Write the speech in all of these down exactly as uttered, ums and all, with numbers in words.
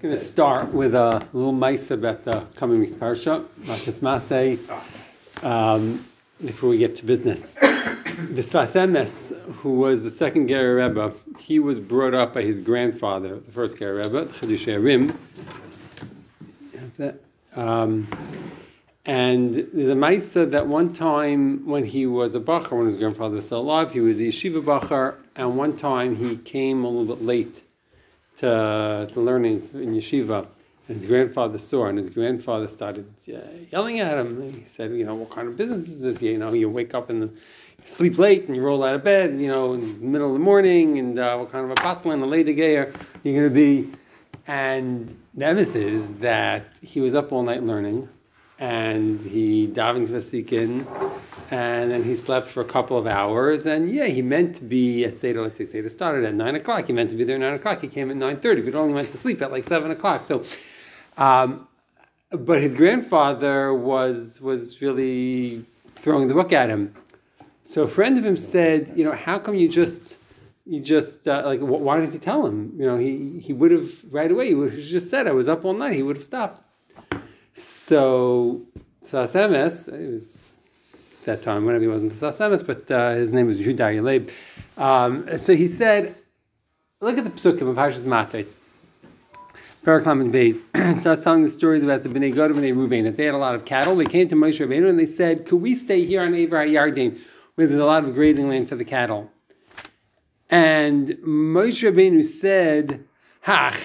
going to start with a little mice about the coming week's parsha, Makas Maseh, um, before we get to business. The Sfas Emes, who was the second Ger Rebbe, he was brought up by his grandfather, the first Ger Rebbe, the Chidushei Arim. Um, and there's a Maisa that one time when he was a Bachar, when his grandfather was still alive, he was a Yeshiva Bachar, and one time he came a little bit late to, to learning in Yeshiva, and his grandfather saw, and his grandfather started uh, yelling at him. And he said, you know, what kind of business is this? You know, you wake up and you sleep late, and you roll out of bed, you know, in the middle of the morning, and uh, what kind of a batlan, a lady gayer you're going to be. And the emes is that he was up all night learning, and he davened vasikin, and then he slept for a couple of hours, and yeah, he meant to be at Seder, let's say Seder started at nine o'clock, he meant to be there at nine o'clock, he came at nine thirty, but only went to sleep at like seven o'clock, so, um, but his grandfather was, was really throwing the book at him. So a friend of him said, you know, how come you just, you just, uh, like, why didn't you tell him? You know, he, he would have, right away, he would have just said, I was up all night, he would have stopped. So, Sfas Emes, it was that time, whenever he wasn't the Sfas Emes, but uh, his name was Yehuda Yaleib. Um, so he said, look at the Psukim of Parshas Matos. Paraklam and Beis starts telling the stories about the Bnei Gad and Bnei Ruvain, that they had a lot of cattle. They came to Moshe Rabbeinu and they said, could we stay here on Ever HaYarden, where there's a lot of grazing land for the cattle? And Moshe Rabbeinu said, what?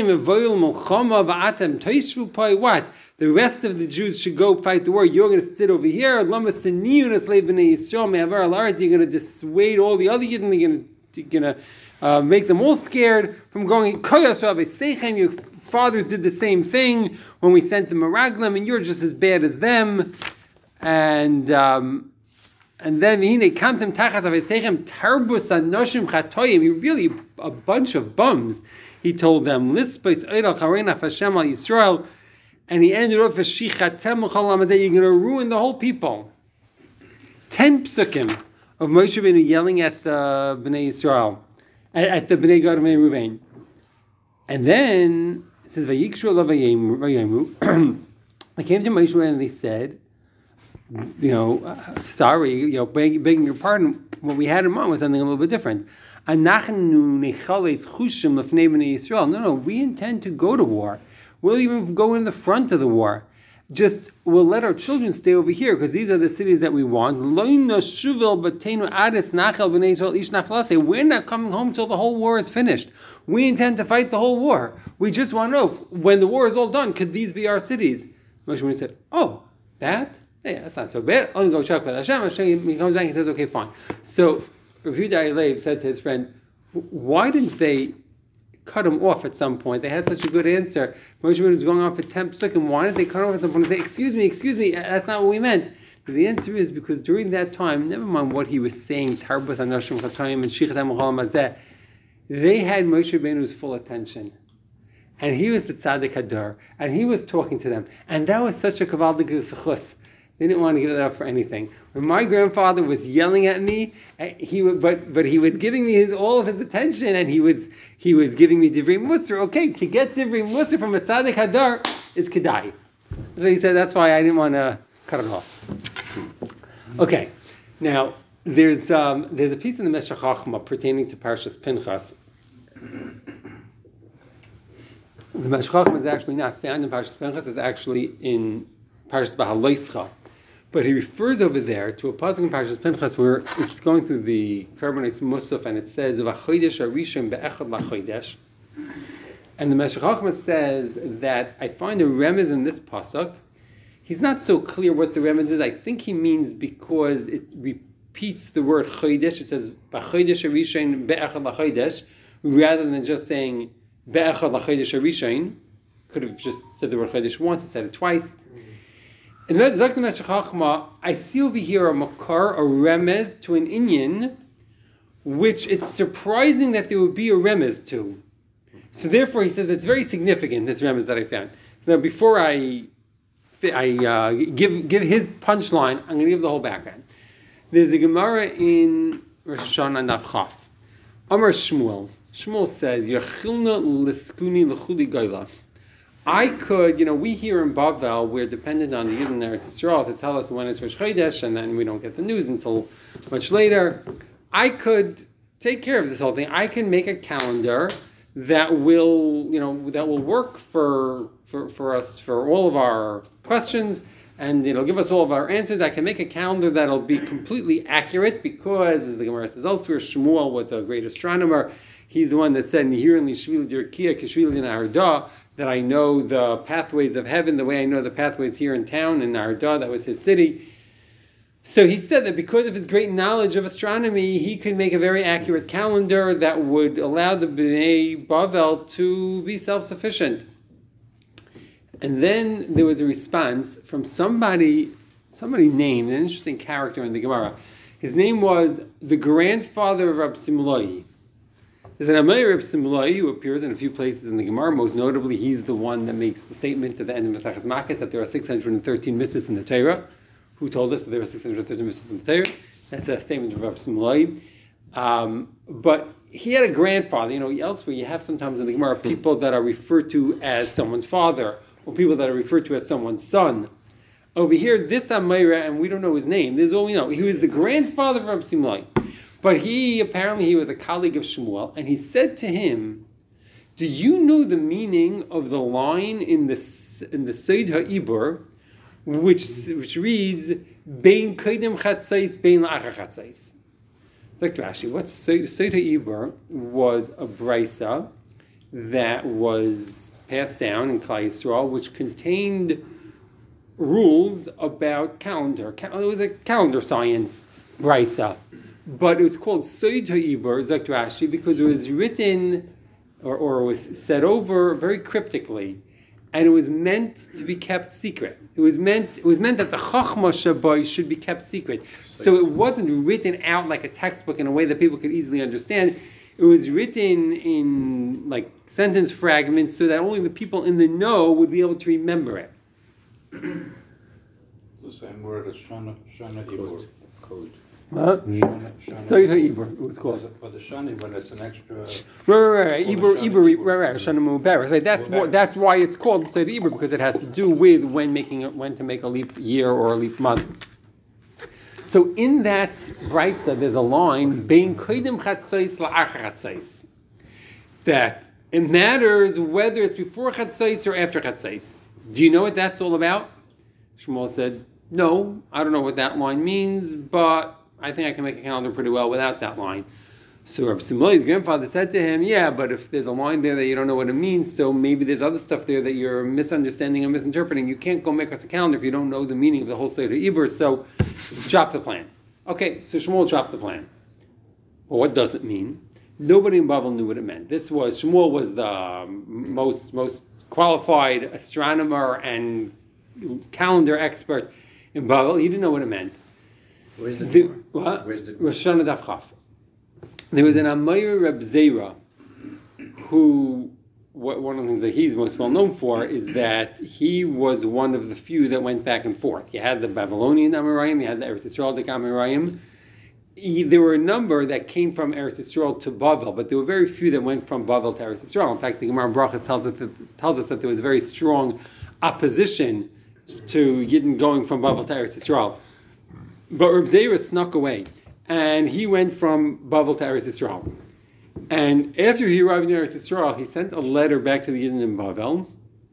The rest of the Jews should go fight the war. You're going to sit over here. You're going to dissuade all the other Yidden. You're going to, you're going to uh, make them all scared from going. Your fathers did the same thing when we sent them a raglam, and you're just as bad as them. And um, and then he really a bunch of bums. He told them, Yisrael, and he ended off as you're going to ruin the whole people. Ten psukim of Moshe Rabbeinu yelling at the Bnei Yisrael, at, at the Bnei Gad and Bnei Ruvain. And then it says, Vayikshu alav vayemu. They came to Moshe Rabbeinu and they said, you know, uh, sorry, you know, beg, begging your pardon, what we had in mind was something a little bit different. No, no, we intend to go to war. We'll even go in the front of the war. Just, we'll let our children stay over here, because these are the cities that we want. We're not coming home till the whole war is finished. We intend to fight the whole war. We just want to know, when the war is all done, could these be our cities? Moshe Rabbeinu said, oh, that? Yeah, that's not so bad. I'll go check with Hashem. Hashem, he comes back and he says, okay, fine. So, Yehuda Yaleib said to his friend, why didn't they cut him off at some point? They had such a good answer. Moshe Rabbeinu was going on for ten psukim. Why didn't they cut him off at some point and say, excuse me, excuse me, that's not what we meant? But the answer is because during that time, never mind what he was saying, Tarbus Anoshim Chatayim and Shichatam Ucholam Hazeh, they had Moshe Rabbeinu's full attention. And he was the Tzaddik Hadar. And he was talking to them. And that was such a kavaldik zechus. They didn't want to give it up for anything. When my grandfather was yelling at me, he but but he was giving me his all of his attention, and he was he was giving me divrei musar. Okay, to get divrei musar from a tzaddik hadar is kedai. So he said that's why I didn't want to cut it off. Okay, now there's um, there's a piece in the Meshech Chochmah pertaining to Parshas Pinchas. The Meshech Chochmah is actually not found in Parshas Pinchas; it's actually in Parshas Bahaloischa. But he refers over there to a pasuk in Parshas Pinchas where it's going through the Karbonis Musaf, and it says "Uvachodesh Arishon be'echad lachodesh," and the Meshech Chochmah says that I find a remez in this pasuk. He's not so clear what the remez is. I think he means because it repeats the word chodesh. It says "Vachodesh Arishon be'echad lachodesh," rather than just saying "be'echad lachodesh Arishon." Could have just said the word chodesh once. It said it twice. In the Meshech Chochmah, I see over here a makar, a remez to an inyan, which it's surprising that there would be a remez to. So therefore, he says it's very significant, this remez that I found. So now, before I, I uh, give give his punchline, I'm going to give the whole background. There's a Gemara in Rosh Hashanah Daf Chaf. Amar Shmuel. Shmuel says, Yachilna l'skuni l'chuli goyla. I could, you know, we here in Bavel, we're dependent on the Yidden Eretz Yisrael to tell us when it's Rosh Chodesh, and then we don't get the news until much later. I could take care of this whole thing. I can make a calendar that will, you know, that will work for for, for us for all of our questions, and it'll give us all of our answers. I can make a calendar that'll be completely accurate because, as the Gemara says elsewhere, Shmuel was a great astronomer. He's the one that said, "Nihir li shvil dirkia k'shvil in Arda," that I know the pathways of heaven the way I know the pathways here in town in Arda. That was his city. So he said that because of his great knowledge of astronomy, he could make a very accurate calendar that would allow the Bnei Bavel to be self-sufficient. And then there was a response from somebody, somebody named, an interesting character in the Gemara. His name was the grandfather of Rab Simlai. There's an Amir Rab Simlai who appears in a few places in the Gemara. Most notably, he's the one that makes the statement at the end of Maseches Makkos that there are six hundred thirteen mitzvahs in the Torah. Who told us that there were six hundred thirteen mitzvahs in the Torah? That's a statement of Rab Simlai. Um, but he had a grandfather. You know, elsewhere you have sometimes in the Gemara people that are referred to as someone's father, or people that are referred to as someone's son. Over here, this Amira, and we don't know his name. This is all we know. He was the grandfather of Rab Simlai. But he, apparently, he was a colleague of Shmuel, and he said to him, do you know the meaning of the line in the in the Seid HaIbur, which which reads, Bein Kodim Chatzais, Bein La'achar Chatzais? It's like Rashi. What's Seid HaIbur was a brisa that was passed down in Klal Yisrael, which contained rules about calendar. It was a calendar science brisa. But it was called Seid HaIbur, Zakt Rashi, because it was written or, or was said over very cryptically, and it was meant to be kept secret. It was meant it was meant that the Chachma Shabai should be kept secret. So it wasn't written out like a textbook in a way that people could easily understand. It was written in like sentence fragments so that only the people in the know would be able to remember it. It's the same word as Shana, Shana Ibur. Code. What? Seid HaIbur, it was called. But the Shani, when it's an extra... Right, right, right. Ibur, Ibur, right, right, Shana Mubarak. Right, that's what, that's why it's called Seid HaIbur, because it has to do with when making it, when to make a leap year or a leap month. So in that brisa, there's a line, Bein Kodim Chatzais La'achar Chatzais, that it matters whether it's before Chatzais or after Chatzais. Do you know what that's all about? Shmuel said, no, I don't know what that line means, but I think I can make a calendar pretty well without that line. So Rabbi Simlai's grandfather said to him, yeah, but if there's a line there that you don't know what it means, so maybe there's other stuff there that you're misunderstanding and misinterpreting. You can't go make us a calendar if you don't know the meaning of the whole Seid HaIbur, so drop the plan. Okay, so Shmuel dropped the plan. Well, what does it mean? Nobody in Bavel knew what it meant. This was, Shmuel was the most, most qualified astronomer and calendar expert in Bavel. He didn't know what it meant. Where's the, the what? Where's the Rosh Hashanah Daf Chaf. There was an Amir Reb Zera who, what, one of the things that he's most well known for is that he was one of the few that went back and forth. You had the Babylonian Amoraim, you had the Eretz Yisraelic Amoraim. He, there were a number that came from Eretz Yisrael to Bavel, but there were very few that went from Bavel to Eretz Yisrael. In fact, the Gemara Brachas tells us that, tells us that there was very strong opposition to Yidden going from Bavel to Eretz Yisrael. But Reb Zera snuck away, and he went from Bavel to Eretz Yisrael. And after he arrived in Eretz Yisrael, he sent a letter back to the Yidden in Bavel.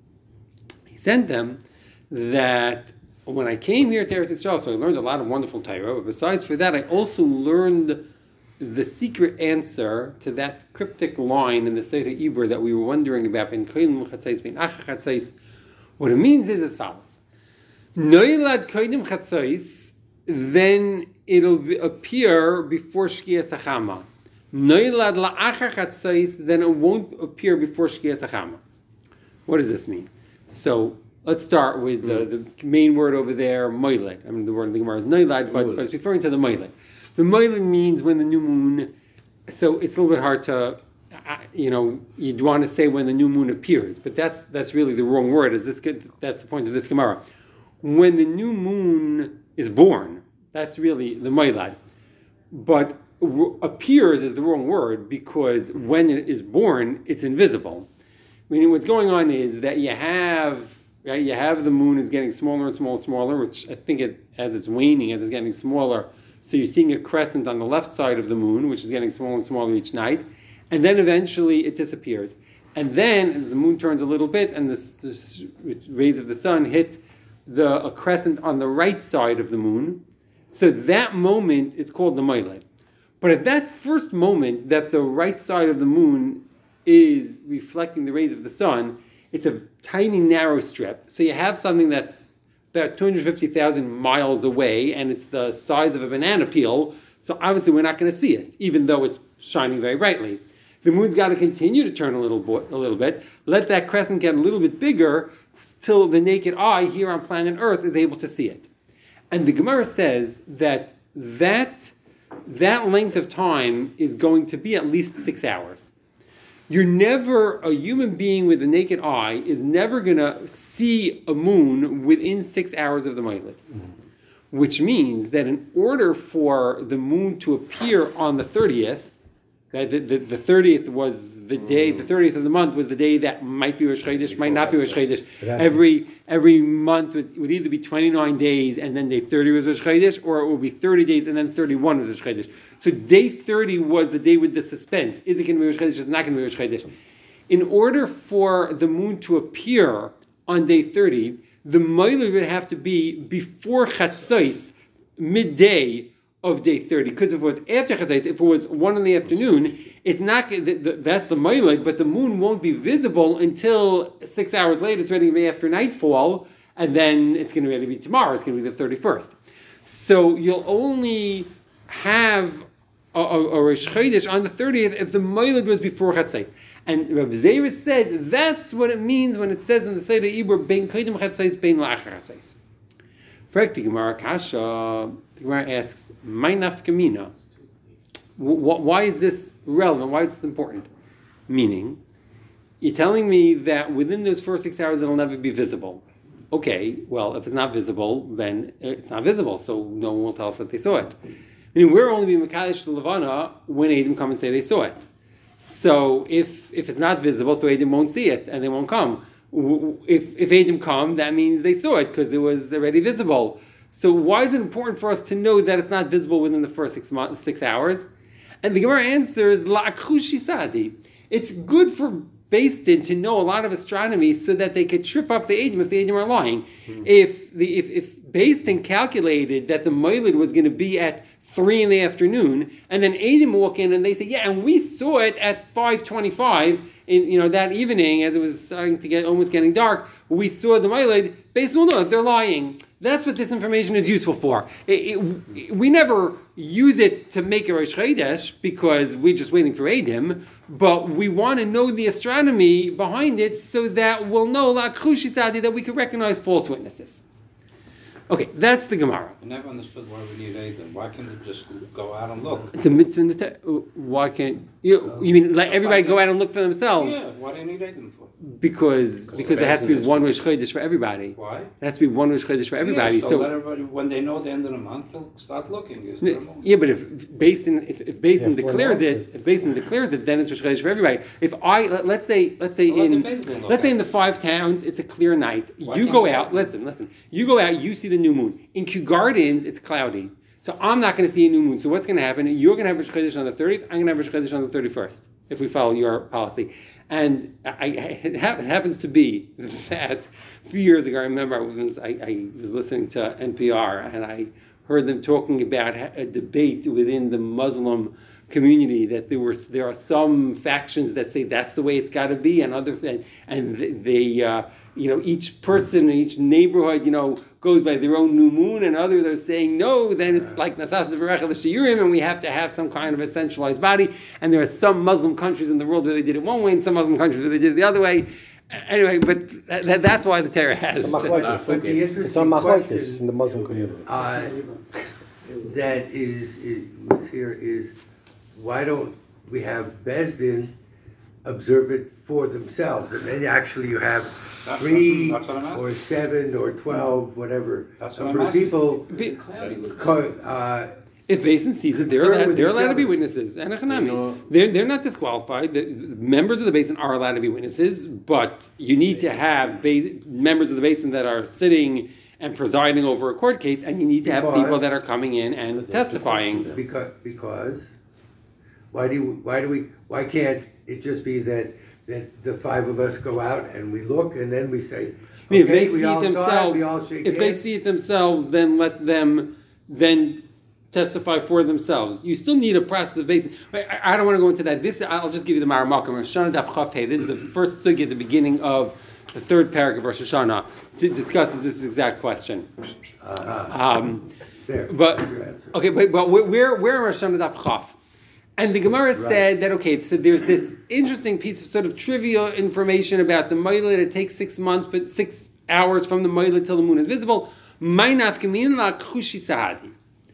He sent them that when I came here to Eretz Yisrael, so I learned a lot of wonderful Torah, but besides for that, I also learned the secret answer to that cryptic line in the Seid HaIbur that we were wondering about, in Kodim Chatzais, Bein Achar Chatzais. What it means is as follows. Noilad Kodim Chatzais, then it'll be, appear before Shkias HaChama. Noilad La'achar Chatzais, then it won't appear before Shkias HaChama. What does this mean? So let's start with the, the main word over there, Moiled. I mean, the word in the Gemara is Noilad, but, but it's referring to the Moiled. The Moiled means when the new moon, so it's a little bit hard to, you know, you'd want to say when the new moon appears, but that's that's really the wrong word. Is this good? That's the point of this Gemara. When the new moon is born, that's really the Moilad. But r- appears is the wrong word because when it is born, it's invisible. Meaning, what's going on is that you have right, you have the moon is getting smaller and smaller and smaller, which I think it as it's waning, as it's getting smaller. So you're seeing a crescent on the left side of the moon, which is getting smaller and smaller each night, and then eventually it disappears. And then the moon turns a little bit, and the, the rays of the sun hit the a crescent on the right side of the moon. So that moment is called the Moiled. But at that first moment that the right side of the moon is reflecting the rays of the sun, it's a tiny narrow strip. So you have something that's about two hundred fifty thousand miles away, and it's the size of a banana peel. So obviously we're not going to see it, even though it's shining very brightly. The moon's got to continue to turn a little, bo- a little bit. Let that crescent get a little bit bigger till the naked eye here on planet Earth is able to see it. And the Gemara says that that, that length of time is going to be at least six hours. You're never, a human being with the naked eye is never going to see a moon within six hours of the Moiled. Mm-hmm. Which means that in order for the moon to appear on the thirtieth, right, the, the, the thirtieth was the day, the thirtieth of the month was the day that might be Rosh Chodesh, might not be Rosh Chodesh. Every every month was, would either be twenty-nine days and then day thirty was Rosh Chodesh, or it would be thirty days and then thirty-one was Rosh Chodesh. So day thirty was the day with the suspense. Is it going to be Rosh Chodesh? Is it not going to be Rosh Chodesh? In order for the moon to appear on day thirty, the Moiled would have to be before Chatzos, midday of day thirty. Because if it was after Chatzos, if it was one in the afternoon, it's not that's the Moiled, but the moon won't be visible until six hours later. It's already going to be after nightfall, and then it's going to really be tomorrow. It's going to be the thirty-first. So you'll only have a, a, a Rosh Chodesh on the thirtieth if the Moiled was before Chatzos. And Rabbi Zera said that's what it means when it says in the Seder Ibor, Bein Kodim Chatzos, Bein La'achar Chatzos. Frek the Gemara Kasha, the Gemara asks, "My nafkamina? Why is this relevant? Why is this important?" Meaning, you're telling me that within those first six hours it'll never be visible. Okay, well, if it's not visible, then it's not visible, so no one will tell us that they saw it. Meaning, we're only being Mekadesh to Levana when Edom come and say they saw it. So if if it's not visible, so Edom won't see it and they won't come. If if Edom come, that means they saw it because it was already visible. So why is it important for us to know that it's not visible within the first six months, six hours? And the Gemara answers, La'akhushi Sadi. It's good for Beis Din to know a lot of astronomy so that they could trip up the Edom if the Edom are lying. Mm-hmm. If the if if Beis Din calculated that the Moiled was going to be at three in the afternoon, and then Edom walk in and they say, yeah, and we saw it at five twenty-five in you know that evening as it was starting to get almost getting dark. We saw the Moiled. Beis Din will know if they're lying. That's what this information is useful for. It, it, we never use it to make a Rosh Chodesh because we're just waiting for Edom, but we want to know the astronomy behind it so that we'll know La'akhushi Sadi that we can recognize false witnesses. Okay, that's the Gemara. I never understood why we need Edom. Why can't they just go out and look? It's a mitzvah in the te- Why can't you? You mean let everybody go out and look for themselves? Yeah. Why do you need Edom for? Because because there has to be one Rosh Chodesh for everybody. Why? There has to be one Rosh Chodesh for everybody. Yeah, so, so let everybody, when they know the end of the month, they'll start looking. Is there more? Yeah, but if Beis Din if, if Beis Din Yeah, declares for it, if Beis Din declares it, then it's Rosh Chodesh for everybody. If I let, let's say let's say Well, in let the Beis Din look let's say at in the five towns it's a clear night. Why You can't go Beis out. Din? Listen, listen. You go out. You see the new moon. In Kew Gardens, it's cloudy. So I'm not going to see a new moon. So what's going to happen? You're going to have Rosh Chodesh on the thirtieth. I'm going to have Rosh Chodesh on the thirty-first, if we follow your policy. And I, I, it happens to be that a few years ago, I remember I was, I, I was listening to N P R and I heard them talking about a debate within the Muslim community that there were there are some factions that say that's the way it's got to be, and other and, and they uh, you know each person in each neighborhood you know goes by their own new moon, and others are saying no, then it's like Nasat V'Berech L'Shiyurim, and we have to have some kind of a centralized body. And there are some Muslim countries in the world where they did it one way, and some Muslim countries where they did it the other way. Anyway, but that, that's why the Torah has. It's a But machlokes. the It's interesting on machlokes question in the Muslim community. uh, that is, is what's here is why don't we have Beis Din observe it for themselves, and then actually you have That's three what- that's what I'm or asking. seven or twelve, whatever That's what number I'm of people Be- co- uh, If Basin sees it, they're Confer allowed, with they're each allowed to be other. witnesses. And You know- they're, they're not disqualified. The, the members of the Basin are allowed to be witnesses, but you need to have ba- members of the Basin that are sitting and presiding over a court case, and you need to have Because- people that are coming in and testifying. Because, because, why do you, why do we, why can't it just be that, that the five of us go out and we look and then we say, I mean, if okay, they we see all it saw themselves, we all shake if they hands. see it themselves, then let them then testify for themselves. You still need a process of basis. I, I don't want to go into that. This I'll just give you the Mara Malcolm. Rosh Hashanah Daf Chaf Hey. This is the first sugi at the beginning of the third paragraph of Rosh Hashanah to discusses this exact question. Um, There, but there's your answer. okay, but but we're we're in Rosh Hashanah Daf Chaf. And the Gemara said that, okay, so there's this interesting piece of sort of trivial information about the Moiled. It takes six months, but six hours from the Moiled till the moon is visible. Mainaf kamin la kushi sahadi.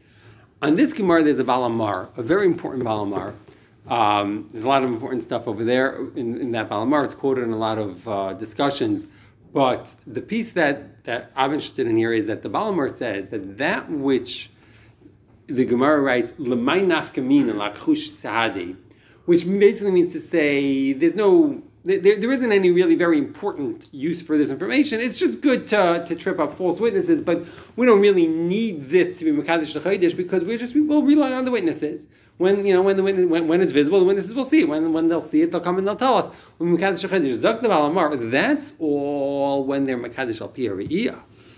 On this Gemara, there's a Balamar, a very important Balamar. Um, there's a lot of important stuff over there in, in that Balamar. It's quoted in a lot of uh, discussions. But the piece that, that I'm interested in here is that the Balamar says that that which the Gemara writes, L'may nafkamin lakhush sahadi, which basically means to say there's no, there, there isn't any really very important use for this information. It's just good to, to trip up false witnesses, but we don't really need this to be Mekadesh L'Chodesh because we're just, we will rely on the witnesses. When, you know, when the witness, when, when it's visible, the witnesses will see it. When, when they'll see it, they'll come and they'll tell us. When Mekadesh L'Chodesh, Zak the Balamar, that's all when they're Mekadesh Al Pi Re'iyah.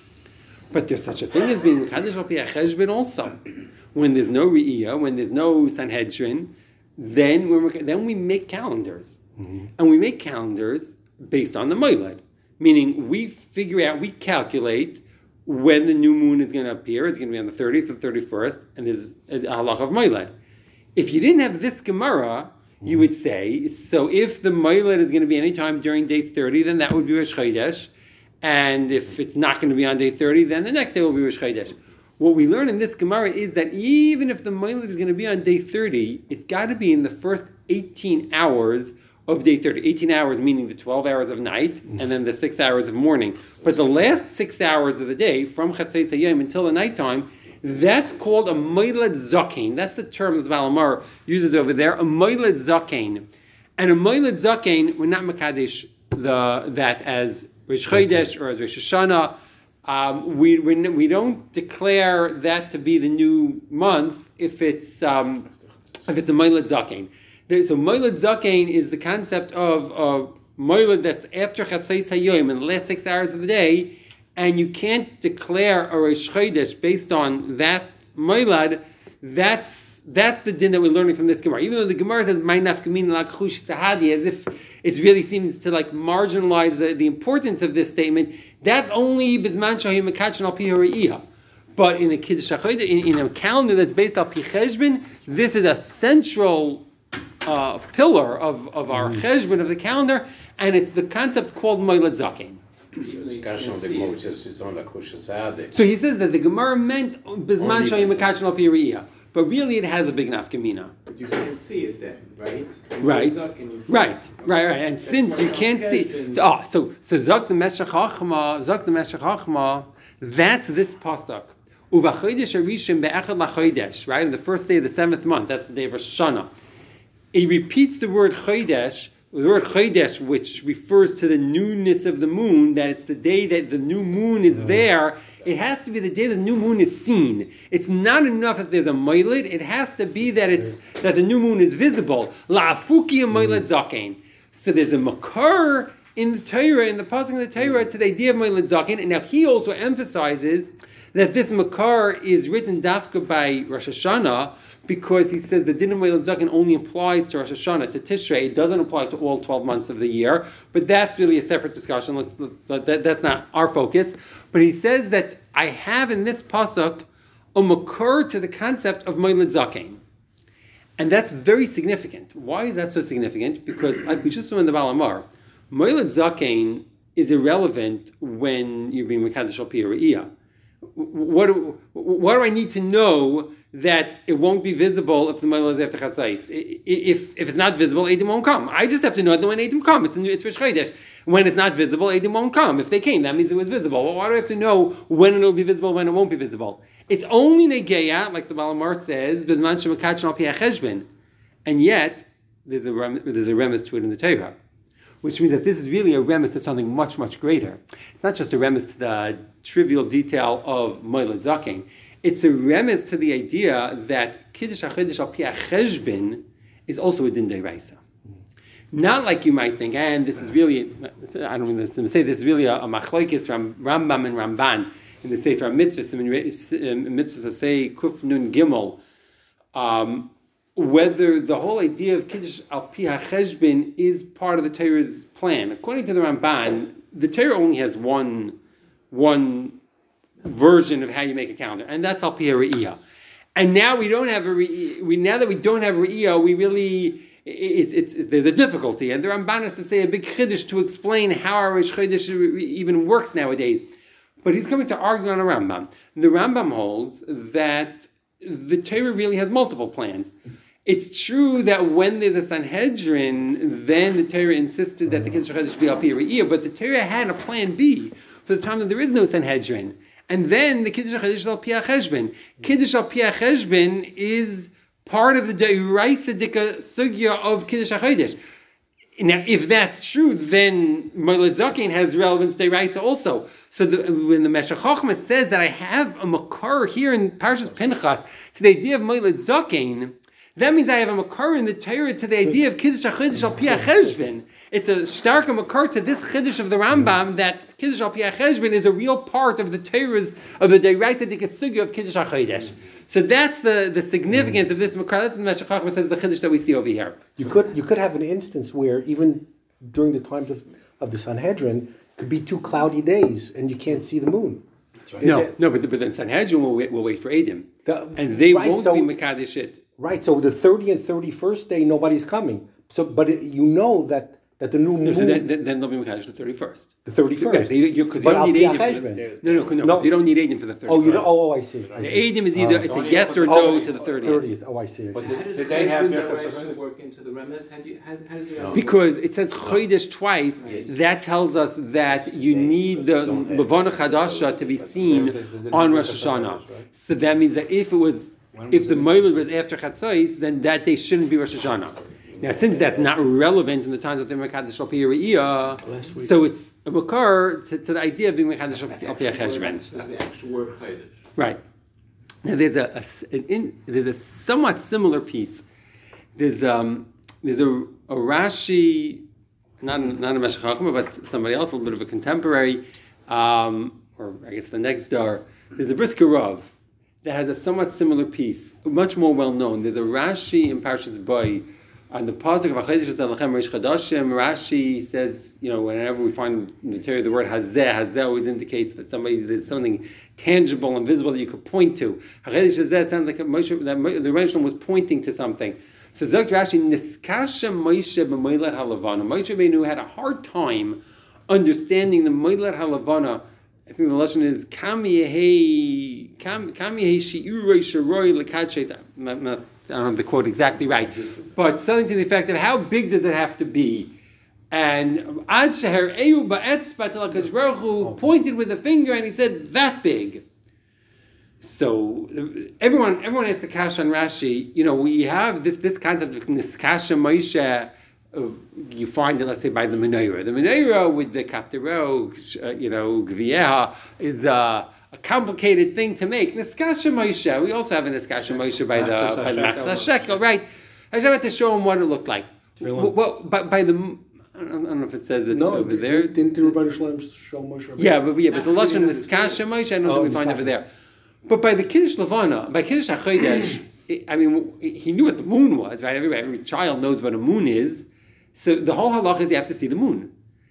But there's such a thing as being Mekadesh Al Pi Cheshbon also. When there's no Re'iyah, when there's no Sanhedrin, then we're, then we make calendars. Mm-hmm. And we make calendars based on the Moiled. Meaning we figure out, we calculate when the new moon is going to appear. It's going to be on the thirtieth or thirty-first, and there's a halach of Moiled. If you didn't have this Gemara, mm-hmm. you would say, so if the Moiled is going to be any time during day thirty, then that would be Rosh Chodesh. And if it's not going to be on day thirty, then the next day will be Rosh Chodesh. What we learn in this Gemara is that even if the Moiled is going to be on day thirty, it's got to be in the first eighteen hours of day thirty. eighteen hours meaning the twelve hours of night and then the six hours of morning. But the last six hours of the day, from Chatzos Hayom until the nighttime, that's called a Moiled Zakein. That's the term that the Balamar uses over there, a Moiled Zakein. And a Moiled Zakein, we're not Mekadesh the, that as Rosh Chodesh or as Rosh Hashanah. Um, we, we we don't declare that to be the new month if it's um, if it's a Moiled Zakein. So Moiled Zakein is the concept of a Moiled that's after Chatzos Hayom in the last six hours of the day, and you can't declare a Rosh Chodesh based on that Moiled. That's that's the din that we're learning from this Gemara. Even though the Gemara says "May nafkamin lakhush sahadi," as if it really seems to like marginalize the, the importance of this statement. That's only bisman shahim mekachin al pi hariyah. But in a kiddush in, in a calendar that's based on pi cheshbon, this is a central uh, pillar of, of our mm. cheshbon of the calendar, and it's the concept called Moiled Zakein. So he says that the Gemara meant bisman shahim mekachin al pi hariyah. But really, it has a big nafkamina. But you can't see it then, right? Right, You right, right, right. And since you can't see, so, oh, so so Zak the Meshech Chachma, Zak the Meshech Chachma, that's this pasuk. Uvachodesh Arishim be'echad lachodesh, right? On the first day of the seventh month, that's the day of Rosh Hashanah. It repeats the word chodesh, the word chodesh, which refers to the newness of the moon. That it's the day that the new moon is there. It has to be the day the new moon is seen. It's not enough that there's a moiled. It has to be that it's that the new moon is visible. La'afuki a moiled zakein. So there's a makar in the Torah, in the pasuk of the Torah, to the idea of moiled zakein. And now he also emphasizes that this makar is written dafka by Rosh Hashanah because he says the din of moiled zakein only applies to Rosh Hashanah, to Tishrei. It doesn't apply to all twelve months of the year. But that's really a separate discussion. Let's, let, that, that's not our focus. But he says that I have in this pasuk a makar to the concept of moiled zakein. And that's very significant. Why is that so significant? Because, like we just saw in the Balamar, moiled zakein is irrelevant when you're being mekadesh al pi re'iyah. What do, what do I need to know that it won't be visible if the Moila is after Chatzais. If if it's not visible, Eidim won't come. I just have to know that when Eidim come, it's it's Rosh Chodesh. When it's not visible, Eidim won't come. If they came, that means it was visible. Well, why do I have to know when it'll be visible, when it won't be visible? It's only Negeya, like the Balamar says, Bizman Shemakach Al Pi HaCheshbon. And yet, there's a rem- there's a remez to it in the Torah, which means that this is really a remez to something much, much greater. It's not just a remez to the trivial detail of Moiled Zaken. It's a remez to the idea that Kiddush HaChiddush Al Pi HaCheshbon is also a din d'oraisa. Not like you might think, and this is really, I don't mean to say, this is really a, a machlokes from Rambam and Ramban in the Sefer Mitzvahs, in Mitzvahs say Kuf Nun Gimel, um, whether the whole idea of Kiddush Al Pi HaCheshbon is part of the Torah's plan. According to the Ramban, the Torah only has one, one version of how you make a calendar, and that's Al Pi HaRe'iyah. And now we don't have a Re'iyah, we now that we don't have Re'iyah, we really, it's, it's, it's there's a difficulty, and the Ramban has to say a big chiddush to explain how our Rosh Chodesh even works nowadays. But he's coming to argue on a Rambam. The Rambam holds that the Torah really has multiple plans. It's true that when there's a Sanhedrin, then the Torah insisted that the Kiddush HaChiddush be Al Pi HaRe'iyah, but the Torah had a plan B for the time that there is no Sanhedrin. And then the Kiddush HaChiddush Al Pi HaCheshbon. Kiddush Al Pi HaCheshbon is part of the Deiraisa Dika Sugya of Kiddush HaChiddush. Now, if that's true, then Moiled Zaken has relevance to Deiraisa also. So the, when the Meshech Chochmah says that I have a makar here in Parshas Pinchas to the idea of Moiled Zaken, that means I have a makar in the Torah to the idea of Kiddush HaChiddush Al Pi HaCheshbon. It's a stark makar to this Chiddush of the Rambam that Kiddush Al Pi HaCheshbon is a real part of the Torah's, of the Deiraisa Dika Sugya of Kiddush HaChiddush. So that's the, the significance of this makar. That's what the Meshech Chochmah says, the Chiddush that we see over here. You could you could have an instance where even during the times of, of the Sanhedrin, could be two cloudy days and you can't see the moon. Right. No, no, but, but then Sanhedrin will wait, will wait for Eidim. The- and they right, won't so- be Mekadesh it. Right, so the thirtieth and thirty-first day, nobody's coming. So, but it, you know that, that the new moon, No, so then, then, then they'll be Mekadesh the thirty-first. the thirty-first. Because you, 'cause you But don't Al need Pi Eidim. For HaCheshbon. the, no, no, no, No. you don't need Eidim for the thirty-first. Oh, you don't, oh, oh, I see. I The see. Eidim is either, Oh. it's a yes or no to the thirtieth. thirtieth, oh, I see. I But see. did, How does did they have Sanhedrin Birchas Deiraisa HaChiddush? work into the remez? How do you, how, how does it Because it says Chodesh twice, that tells us that you need the Levana Chadasha to be seen on Rosh Hashanah. So that means that if it was, if the Moiled was after Chatzos, then that day shouldn't be Rosh Hashanah. Now, since that's not relevant in the times of the Mekadesh Al Pi HaRe'iyah, so it's a makar to, to the idea of being Mekadesh Al Pi HaCheshbon. This is the actual word Chodesh. Right. Now, there's a, a an in, there's a somewhat similar piece. There's um there's a, a Rashi, not not a Meshech Chochmah, but somebody else, a little bit of a contemporary, um, or I guess the next door. There's a Brisker Rav that has a somewhat similar piece, much more well known. There's a Rashi in Parshas Boy. On the pasuk of Achodesh Zalachem Reish Chadashim, Rashi says, you know, whenever we find in the Torah the word Hazeh, Hazeh always indicates that somebody, there's something tangible and visible that you could point to. Achodesh Hazeh sounds like Moshe, that the Rebbe was pointing to something. So Zok Rashi, Niskasha Moshe b'Moiled Halavana. Moshe Rabbeinu had a hard time understanding the Moiled Halavana. I think the lesson is Kam Yehei Kam Kam Yehei Shi'uroi Sharoi Lekad Not I don't have the quote exactly right, but something to the effect of how big does it have to be? And Ad Sheher Eyu Ba'etzba Tel HaKadosh Baruch Hu pointed with a finger and he said, that big. So everyone everyone has the kash on Rashi. You know, we have this, this concept of Niskasha Moshe. Uh, you find it, let's say, by the menorah. The menorah with the kaftero, uh, you know, gvieha, is uh, a complicated thing to make. Niskasha Moshe. We also have a Niskasha Moshe by the by the Machzah Shekel, right? I just wanted to show him what it looked like. Well, well, by, by the, I don't, I don't know if it says it No, over did, there. didn't the Rebbeinu Shalom show Moshe Rabbeinu? Yeah, but yeah, but the Actually, lashon this is Niskasha Moshe, I don't Oh, think we find Niskasha. over there. But by the Kiddush Levana, by Kiddush HaChodesh, I mean, he knew what the moon was, right? Everybody, every child knows what a moon is. So the whole halach is you have to see the moon.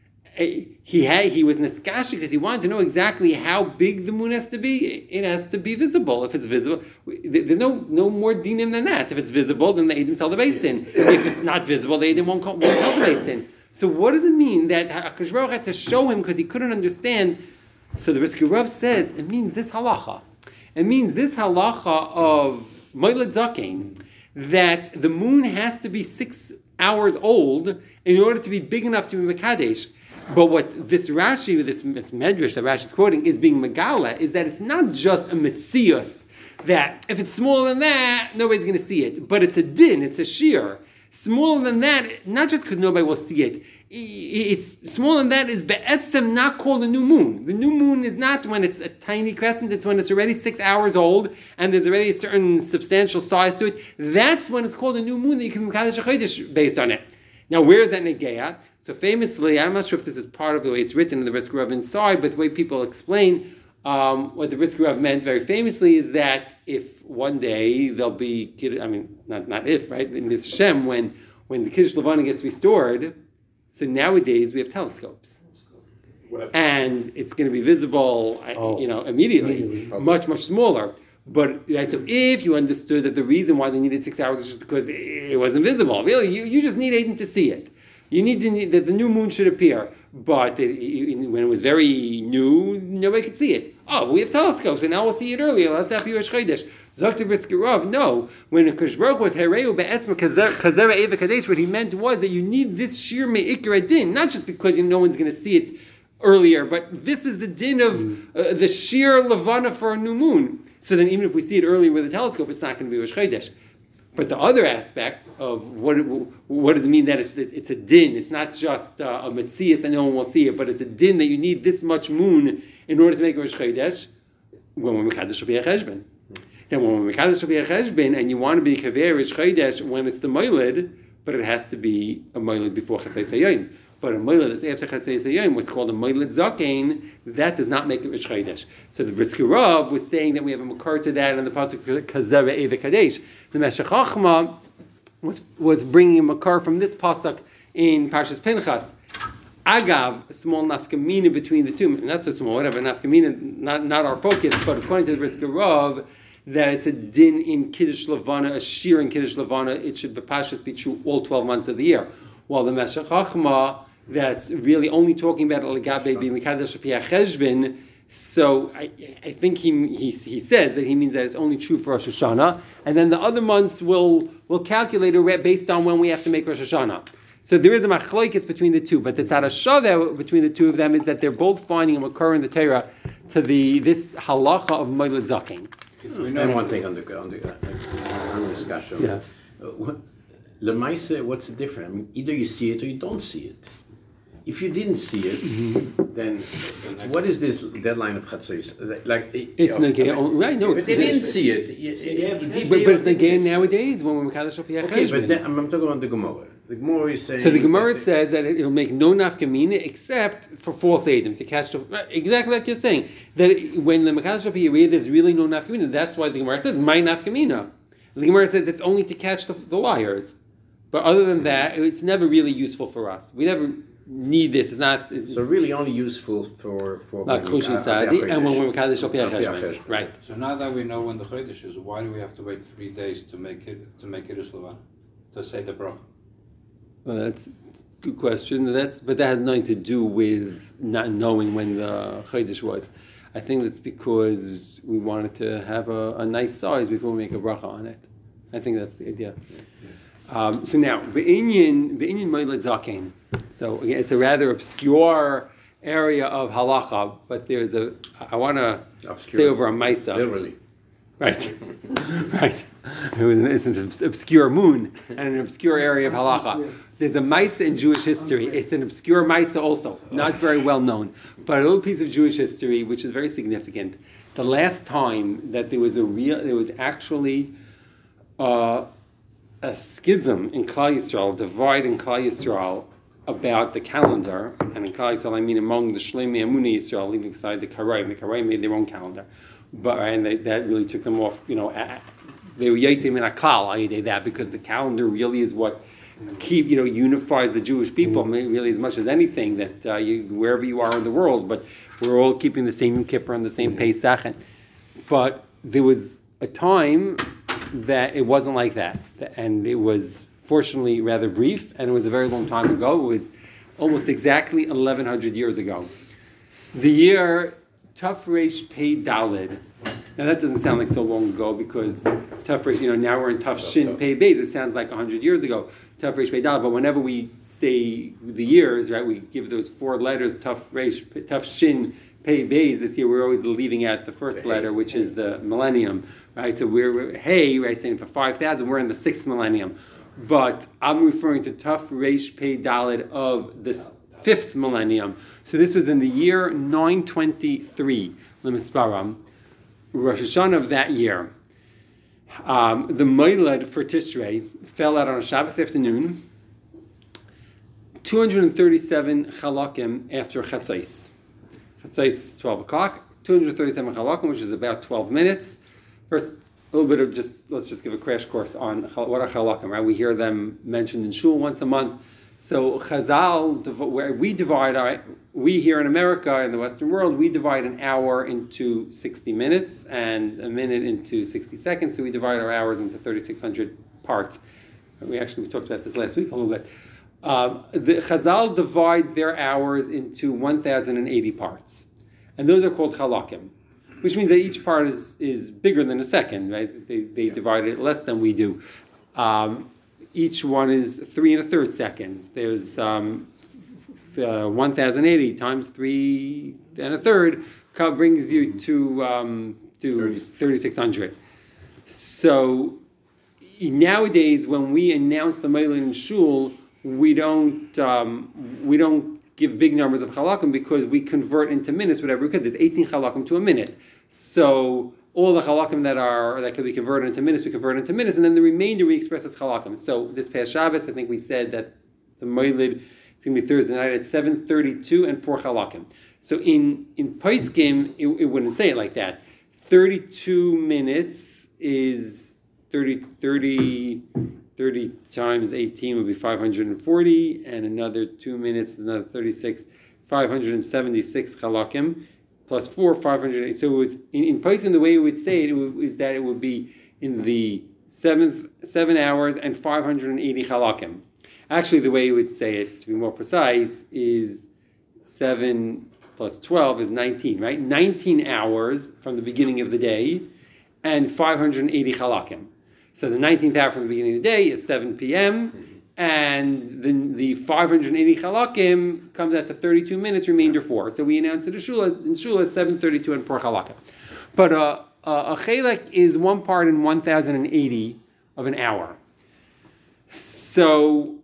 He had, he was niskashi because he wanted to know exactly how big the moon has to be. It has to be visible. If it's visible, there's no no more dinim than that. If it's visible, then the Eidim tell the basin. If it's not visible, the Eidim won't, won't tell the basin. So what does it mean that HaKadosh Baruch had to show him because he couldn't understand? So the Brisker Rav says it means this halacha. It means this halacha of Moiled Zakein, that the moon has to be six hours old in order to be big enough to be Mekadesh. But what this Rashi, this, this Medrash that Rashi is quoting, is being Megala, is that it's not just a Metzius, that if it's smaller than that, nobody's going to see it. But it's a din, it's a shear. Smaller than that, not just because nobody will see it. It's smaller than that is be'etzem not called a new moon. The new moon is not when it's a tiny crescent, it's when it's already six hours old and there's already a certain substantial size to it. That's when it's called a new moon that you can Mekadesh HaChodesh based on it. Now, where is that Negeya? So famously, I'm not sure if this is part of the way it's written in the Brisker Rav inside, but the way people explain um, what the Brisker Rav meant very famously is that if one day there'll be, I mean, not not if, right, in Mister Shem, when, when the Kiddush Levana gets restored, so nowadays we have telescopes. And it's going to be visible, Oh. you know, immediately, Immediately. much, much smaller. But right, so if you understood that the reason why they needed six hours is just because it wasn't visible, really, you, you just need Aiden to see it. You need to need, that the new moon should appear. But it, it, when it was very new, nobody could see it. Oh, we have telescopes, and now we'll see it earlier. Let that be Rosh Chodesh. Zakti Brisker Rav, no. When Kosh Baruch was Hereu be'etzma kazera eva kadesh, what he meant was that you need this shir me'ikra din, not just because you know, no one's going to see it earlier, but this is the din of uh, the sheer levana for a new moon. So then even if we see it earlier with a telescope, it's not going to be Rosh Chodesh. But the other aspect of what what does it mean that it's, it's a din? It's not just uh, a metzias and no one will see it, but it's a din that you need this much moon in order to make Rosh Chodesh. When we're Mekadesh Shal Pi HaCheshbon. Now when we're Mekadesh Shal Pi HaCheshbon and you want to be Kaver Rosh Chodesh when it's the Moiled, but it has to be a Moiled before Chasei Sayyim. But a Moiled that's after Chasei Sayyim, what's called a Moiled Zakein, that does not make it Rosh Chodesh. So the Brisker Rav was saying that we have a makar to that in the pasuk Kazera Eva Kadesh. The Meshech Chochma was was bringing a makar from this pasuk in Parshas Pinchas. Agav, a small nafkamina between the two, not so small, whatever, nafkamina, not, not our focus, but according to the Brisker Rav, that it's a din in Kiddush Levana, a shear in Kiddush Levana, it should be Pashas be true all twelve months of the year. While the Meshech Chochma, that's really only talking about Legabe be Mekadesh Shal Pi HaCheshbon. So I, I think he, he he says that he means that it's only true for Rosh Hashanah, and then the other months will will calculate it based on when we have to make Rosh Hashanah. So there is a machlokes between the two, but the tzad hashaveh between the two of them is that they're both finding a makar in the Torah to the this halacha of Moiled Zakein. If we know one thing on the on the, uh, on the discussion. Yeah. Uh, what, Lemaise, what's the difference? I mean, either you see it or you don't see it. If you didn't see it, Mm-hmm. then what is this deadline of Chatzos? Like It's of- Negei, right? No, But they didn't see it. You, you have a deep But, day but of it's Negei thickness. nowadays when we're Mekadesh Shal Pi Okay, but HaCheshbon. then, I'm, I'm talking about the Gemara. The Gemara is saying. So the Gemara that says that it will make no nafkamina except for false Adam to catch the exactly like you're saying that it, when the Mekadesh Shal Pi HaCheshbon there's really no nafkamina. That's why the Gemara says my nafkamina. The Gemara says it's only to catch the, the liars, but other than that, it's never really useful for us. We never need this. It's not. It's So really only useful for for not when kosher we- uh, sadi, uh, and when we're Mekadesh Shal Pi Shal Pi HaCheshbon. HaCheshbon. Right. So now that we know when the Chodesh is, why do we have to wait three days to make it to make Kiddush Levana, to say the bracha? Well, that's a good question. That's but that has nothing to do with not knowing when the Chodesh was. I think that's because we wanted to have a, a nice size before we make a bracha on it. I think that's the idea. Um, so now, Be'inyan Be'inyan Moiled Zakein. So again, it's a rather obscure area of halacha, but there's a. I want to Obscure. say over a Maisa. Literally. Right, right. It was an, it's an obscure moon and an obscure area of halacha. There's a Maisa in Jewish history. It's an obscure Maisa also, not very well known, but a little piece of Jewish history which is very significant. The last time that there was a real, there was actually uh, a schism in Klal Yisrael, a divide in Klal Yisrael about the calendar, and in Klal Yisrael I mean among the Shlemi Amuni Yisrael, leaving aside the Karayim. The Karayim made their own calendar. But and they, that really took them off. You know, uh, they were yatzim in a klal. I did that because the calendar really is what keep you know unifies the Jewish people. I mean, really, as much as anything that uh, you, wherever you are in the world, but we're all keeping the same Yom Kippur and the same Pesach. And, but there was a time that it wasn't like that, and it was fortunately rather brief, and it was a very long time ago. It was almost exactly eleven hundred years ago. The year Tafresh Pei Dalid Now that doesn't sound like so long ago because Tuf Reish, you know, now we're in Tuf Shin Pei Beis. It sounds like a hundred years ago. Tuf Reish Pei Dal. But whenever we say the years, right, we give those four letters Tuf Reish Tuf Shin Pei Beis. This year we're always leaving out the first letter, which is the millennium, right? So we're, we're hey, right, saying for five thousand, we're in the sixth millennium. But I'm referring to Tuf Reish Pei Dalet of the fifth millennium. So this was in the year nine twenty-three, Lemisparam. Rosh Hashanah of that year, um, the Moiled for Tishrei fell out on a Shabbos afternoon, two hundred thirty-seven chalakim after Chatzos. Chatzos, twelve o'clock, two hundred thirty-seven chalakim, which is about twelve minutes. First, a little bit of just, let's just give a crash course on what are chalakim, right? We hear them mentioned in shul once a month. So Chazal, where we divide our, we here in America, in the Western world, we divide an hour into sixty minutes and a minute into sixty seconds. So we divide our hours into thirty-six hundred parts. We actually we talked about this last week a little bit. Um, the Chazal divide their hours into one thousand eighty parts. And those are called chalakim, which means that each part is, is bigger than a second, right? They, they divide it less than we do. Um, Each one is three and a third seconds. There's um, uh, one thousand eighty times three and a third brings you to um, to thirty-six hundred. So nowadays, when we announce the Meilah in shul, we don't um, we don't give big numbers of chalakim because we convert into minutes whatever we could. There's eighteen chalakim to a minute. So all the chalakim that are that could be converted into minutes, we convert into minutes, and then the remainder we express as chalakim. So this past Shabbos, I think we said that the Moilid is going to be Thursday night at seven thirty-two and four chalakim. So in in Poskim, it, it wouldn't say it like that. thirty-two minutes is thirty, thirty, thirty times eighteen would be five hundred forty, and another two minutes is another thirty-six, five hundred seventy-six chalakim. Plus four, five hundred eight. So it was in, in Python, the way it would say it, it would, is that it would be in the seventh seven hours and five hundred eighty chalakim. Actually, the way it would say it, to be more precise, is seven plus twelve is nineteen, right? nineteen hours from the beginning of the day and five hundred eighty chalakim. So the nineteenth hour from the beginning of the day is seven p.m. And the, the five hundred eighty chalakim comes out to thirty-two minutes, remainder four. So we announce it in shul, in shul as seven thirty-two and four chalakim. But uh, uh, a chelek is one part in one thousand eighty of an hour. So,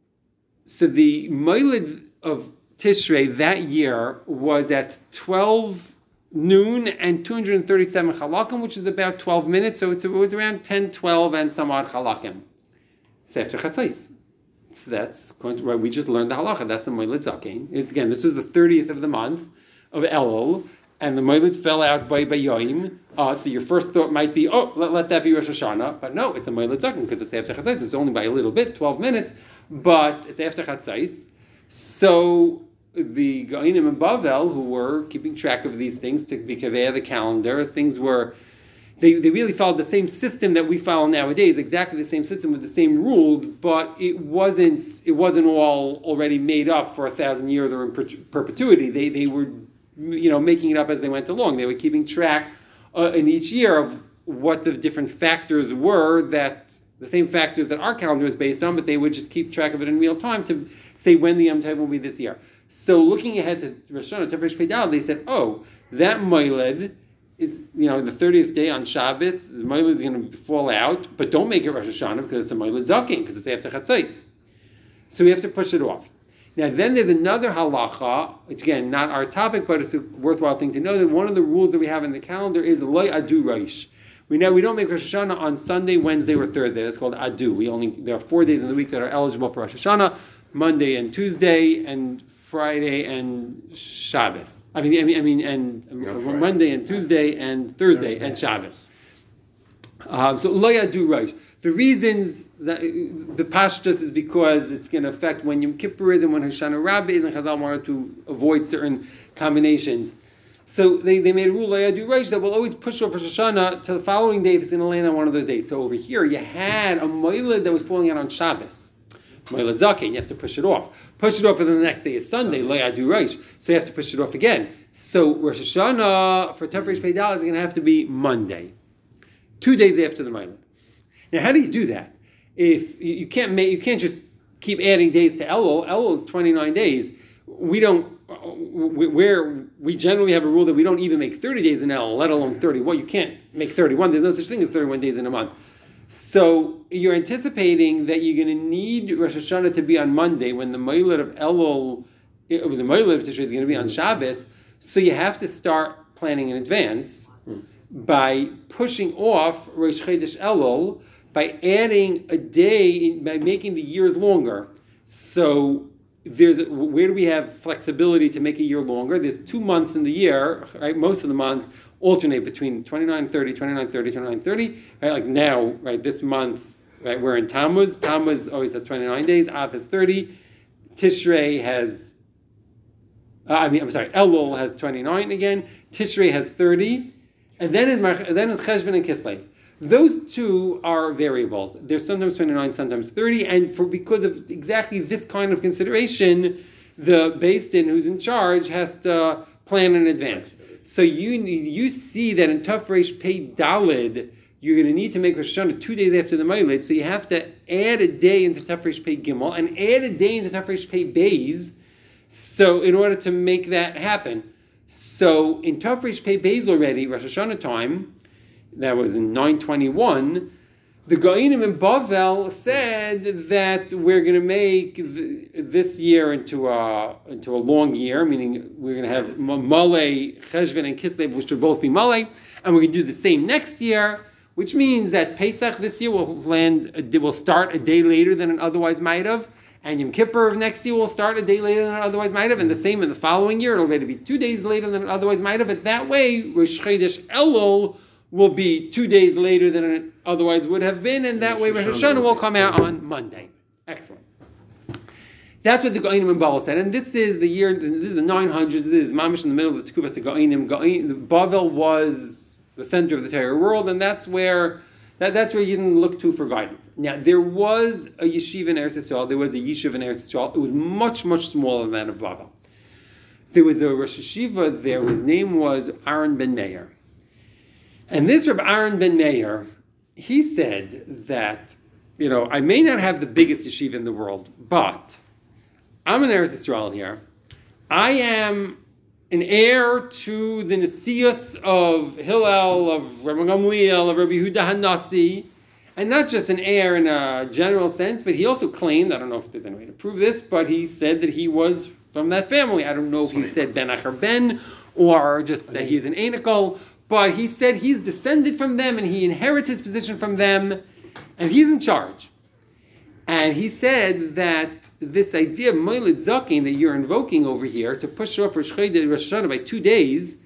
so the Moiled of Tishrei that year was at twelve noon and two hundred thirty-seven chalakim, which is about twelve minutes. So it's, it was around ten, twelve and some odd chalakim. It's after Chatzos. So that's going to, right, we just learned the halacha. That's the Moiled Zakein. Again, this was the thirtieth of the month of Elul, and the Moiled fell out by Bayoim. Uh, so your first thought might be, oh, let, let that be Rosh Hashanah. But no, it's a Moiled Zakein because it's after Chatzos. It's only by a little bit, twelve minutes, but it's after Chatzos. So the Goinim and Bavel, who were keeping track of these things to be kaveh the calendar, things were. They, they really followed the same system that we follow nowadays, exactly the same system with the same rules, but it wasn't it wasn't all already made up for a thousand years or in per- perpetuity. They they were you know making it up as they went along. They were keeping track uh, in each year of what the different factors were, that the same factors that our calendar is based on, but they would just keep track of it in real time to say when the Yom Tov will be this year. So looking ahead to Rosh Hashanah, Tov Reish Pei Dal, they said, oh, that Moiled is, you know, the thirtieth day on Shabbos, the Moiled is going to fall out, but don't make it Rosh Hashanah because it's a Moiled Zakein, because it's after Chatzos. So we have to push it off. Now then there's another halacha, which again, not our topic, but it's a worthwhile thing to know, that one of the rules that we have in the calendar is Loi Adu Rosh. We know we don't make Rosh Hashanah on Sunday, Wednesday, or Thursday. That's called Adu. We only, there are four days in the week that are eligible for Rosh Hashanah, Monday and Tuesday, and Friday and Shabbos. I mean, I mean, I mean, and um, Monday and Tuesday and Thursday, Thursday. and Shabbos. Um, so lo yadu rosh. The reasons that the pashtus is because it's going to affect when Yom Kippur is and when Hoshana Rabbah is, and Chazal wanted to avoid certain combinations. So they, they made a rule lo yadu rosh that will always push off Rosh Hashanah to the following day if it's going to land on one of those days. So over here you had a moiled that was falling out on Shabbos. Moilad Zaken, you have to push it off. Push it off, and then the next day is Sunday, Lo Yadu Rosh. So you have to push it off again. So Rosh Hashanah for Tov Reish Pei Daled is going to have to be Monday, two days after the Moilad. Now, how do you do that? If you, you can't make, you can't just keep adding days to Elul. Elul is twenty-nine days. We don't. We, we're, we generally have a rule that we don't even make thirty days in Elul, let alone thirty-one. You can't make thirty-one. There's no such thing as thirty-one days in a month. So you're anticipating that you're going to need Rosh Hashanah to be on Monday when the Moilad of Elul, the Moilad of Tishrei is going to be on Shabbos. So you have to start planning in advance by pushing off Rosh Chodesh Elul, by adding a day, by making the years longer. So there's a, where do we have flexibility to make a year longer? There's two months in the year, right? Most of the months alternate between twenty-nine thirty, twenty-nine thirty, twenty-nine thirty, right? Like now, right, this month, right, we're in Tammuz. Tammuz always has twenty-nine days, Av has thirty, Tishrei has, uh, I mean, I'm sorry, Elul has twenty-nine again, Tishrei has thirty, and then is, then is Cheshvan and Kislev. Those two are variables. They're sometimes twenty-nine, sometimes thirty, and for because of exactly this kind of consideration, the Beis Din who's in charge has to plan in advance. So you you see that in Tov Reish Pei Daled, you're going to need to make Rosh Hashanah two days after the Moiled, so you have to add a day into Tov Reish Pei Gimel and add a day into Tov Reish Pei Beis, so in order to make that happen. So in Tov Reish Pei Beis already, Rosh Hashanah time, that was in nine twenty-one, the Goinim in Bavel said that we're going to make the, this year into a into a long year, meaning we're going to have Malay, Cheshvan, and Kislev, which would both be Malay, and we're going to do the same next year, which means that Pesach this year will land will start a day later than it otherwise might have, and Yom Kippur of next year will start a day later than it otherwise might have, and the same in the following year. It'll already be two days later than it otherwise might have. But that way, Rosh Chodesh Elul will be two days later than it otherwise would have been, and that way Rosh Hashanah will come out on Monday. Excellent. That's what the Goinim in Bavel said, and this is the year. This is the nine hundreds. This is Mamish in the middle of the Tekuvas Goinim. Bavel was the center of the Torah world, and that's where that, that's where you didn't look to for guidance. Now there was a yeshiva in Eretz Yisrael. There was a yeshiva in Eretz Yisrael. It was much much smaller than that of Bavel. There was a Rosh Yeshiva there. His name was Aaron ben Meir. And this Rabbi Aaron ben Meir, he said that, you know, I may not have the biggest yeshiva in the world, but I'm in Eretz Yisrael here. I am an heir to the Nesius of Hillel, of Rabbi Gamliel, of Rabbi Yehuda Hanassi, and not just an heir in a general sense, but he also claimed, I don't know if there's any way to prove this, but he said that he was from that family. I don't know if he said Ben Achar Ben, or just that he's an Einikel, but he said he's descended from them and he inherits his position from them and he's in charge. And he said that this idea of Moiled Zaken that you're invoking over here to push off Rosh Hashanah by two days,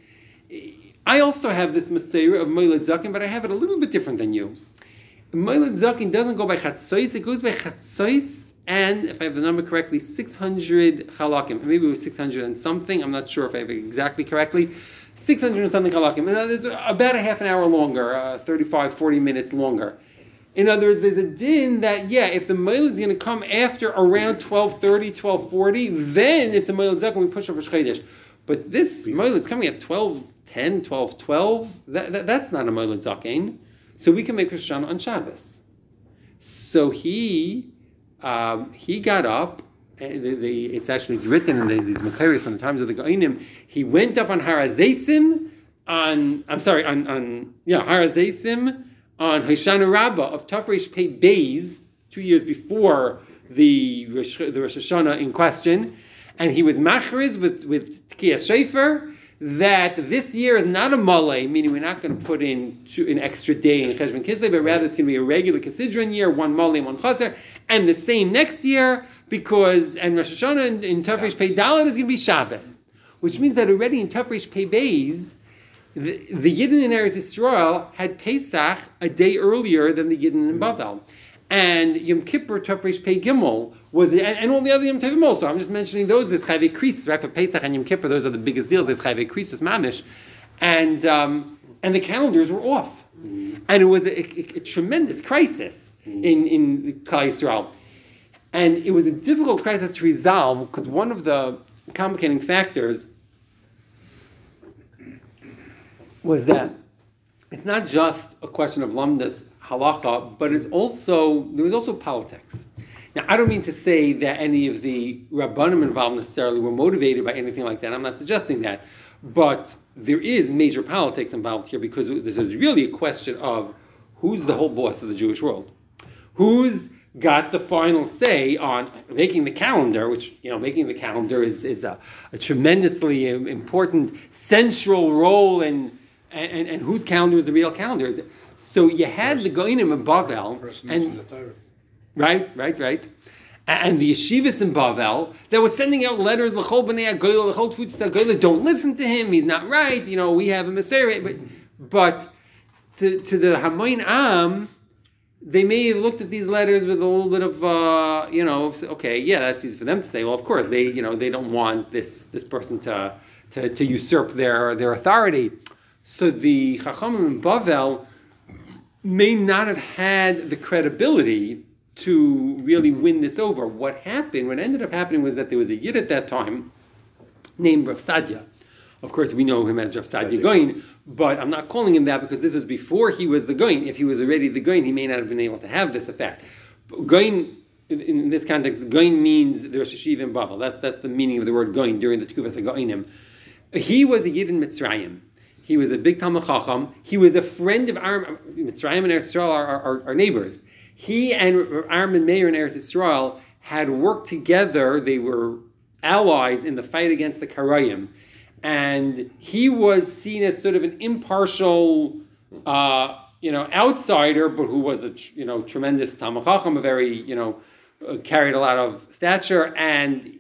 I also have this Messiah of Moiled Zaken, but I have it a little bit different than you. Moiled Zaken doesn't go by Chatzois, it goes by Chatzois and, if I have the number correctly, six hundred Chalakim. Maybe it was six hundred and something, I'm not sure if I have it exactly correctly. six hundred and something halakim. In other words, about a half an hour longer, uh, thirty-five, forty minutes longer. In other words, there's a din that, yeah, if the Moiled is going to come after around twelve thirty, twelve forty, then it's a Moiled Zaken, we push over Chodesh. But this Moiled is coming at twelve ten, twelve twelve, that, that, that's not a Moiled Zaken. So we can make Rosh Hashanah on Shabbos. So he, um, he got up. The, the, it's actually it's written in the, these Makairis from the times of the Goinim. He went up on Har HaZeisim on I'm sorry on, on yeah Har HaZeisim on Hoshana Rabbah of Tov Reish Pei Beis, two years before the Rosh, the Rosh Hashanah in question, and he was machriz with with Tkiyas Shofar that this year is not a Malay, meaning we're not going to put in two, an extra day in Cheshvan Kislev, but rather it's going to be a regular Kisidron year, one Malay, one Chaser, and the same next year, because, and Rosh Hashanah in, in Tov Reish Pei Daled is going to be Shabbos, which means that already in Tov Reish Pei Beis, the, the Yidden in Eretz Yisrael had Pesach a day earlier than the Yidden in Bavel. And Yom Kippur, Tov Reish Pei Gimel, was the, and, and all the other Yom Tovim also. I'm just mentioning those. There's Chayvei Krisis, right? For Pesach and Yom Kippur, those are the biggest deals. There's Chayvei Krisis, Mamish. And, um, and the calendars were off. Mm-hmm. And it was a, a, a tremendous crisis mm-hmm. in, in Klal Yisrael. And it was a difficult crisis to resolve because one of the complicating factors was that it's not just a question of lamdas halacha, but it's also, there was also politics. Now, I don't mean to say that any of the rabbanim involved necessarily were motivated by anything like that. I'm not suggesting that. But there is major politics involved here because this is really a question of who's the whole boss of the Jewish world. Who's got the final say on making the calendar, which, you know, making the calendar is, is a, a tremendously important central role in, and, and whose calendar is the real calendar. So you had the Goinim in Bavel, and right, right, right. And the yeshivas in Bavel that was sending out letters, l'chol b'nei hagoyla, l'chol tfutz hagoyla, don't listen to him, he's not right, you know, we have a Messiah. But, but to, to the Hamoin Am, they may have looked at these letters with a little bit of, uh, you know, okay, yeah, that's easy for them to say. Well, of course, they, you know, they don't want this this person to to, to usurp their, their authority. So the Chachamim in Bavel may not have had the credibility to really win this over. What happened, what ended up happening was that there was a Yid at that time named Rav Sadia. Of course, we know him as Rav Sadia Goin, but I'm not calling him that because this was before he was the Goin. If he was already the Goin, he may not have been able to have this effect. Goin, in, in this context, Goin means the Rosh Hashiva in Bavel. That's, that's the meaning of the word Goin during the Tekuvas HaGoinim. He was a Yid in Mitzrayim. He was a big Talmud Chacham. He was a friend of Aram. Mitzrayim and Eretz Yisrael are, are, are neighbors. He and Aram and Meir in Eretz Yisrael had worked together. They were allies in the fight against the Karayim. And he was seen as sort of an impartial, uh, you know, outsider, but who was a, you know, tremendous Talmud Chacham, a very, you know, uh, carried a lot of stature. And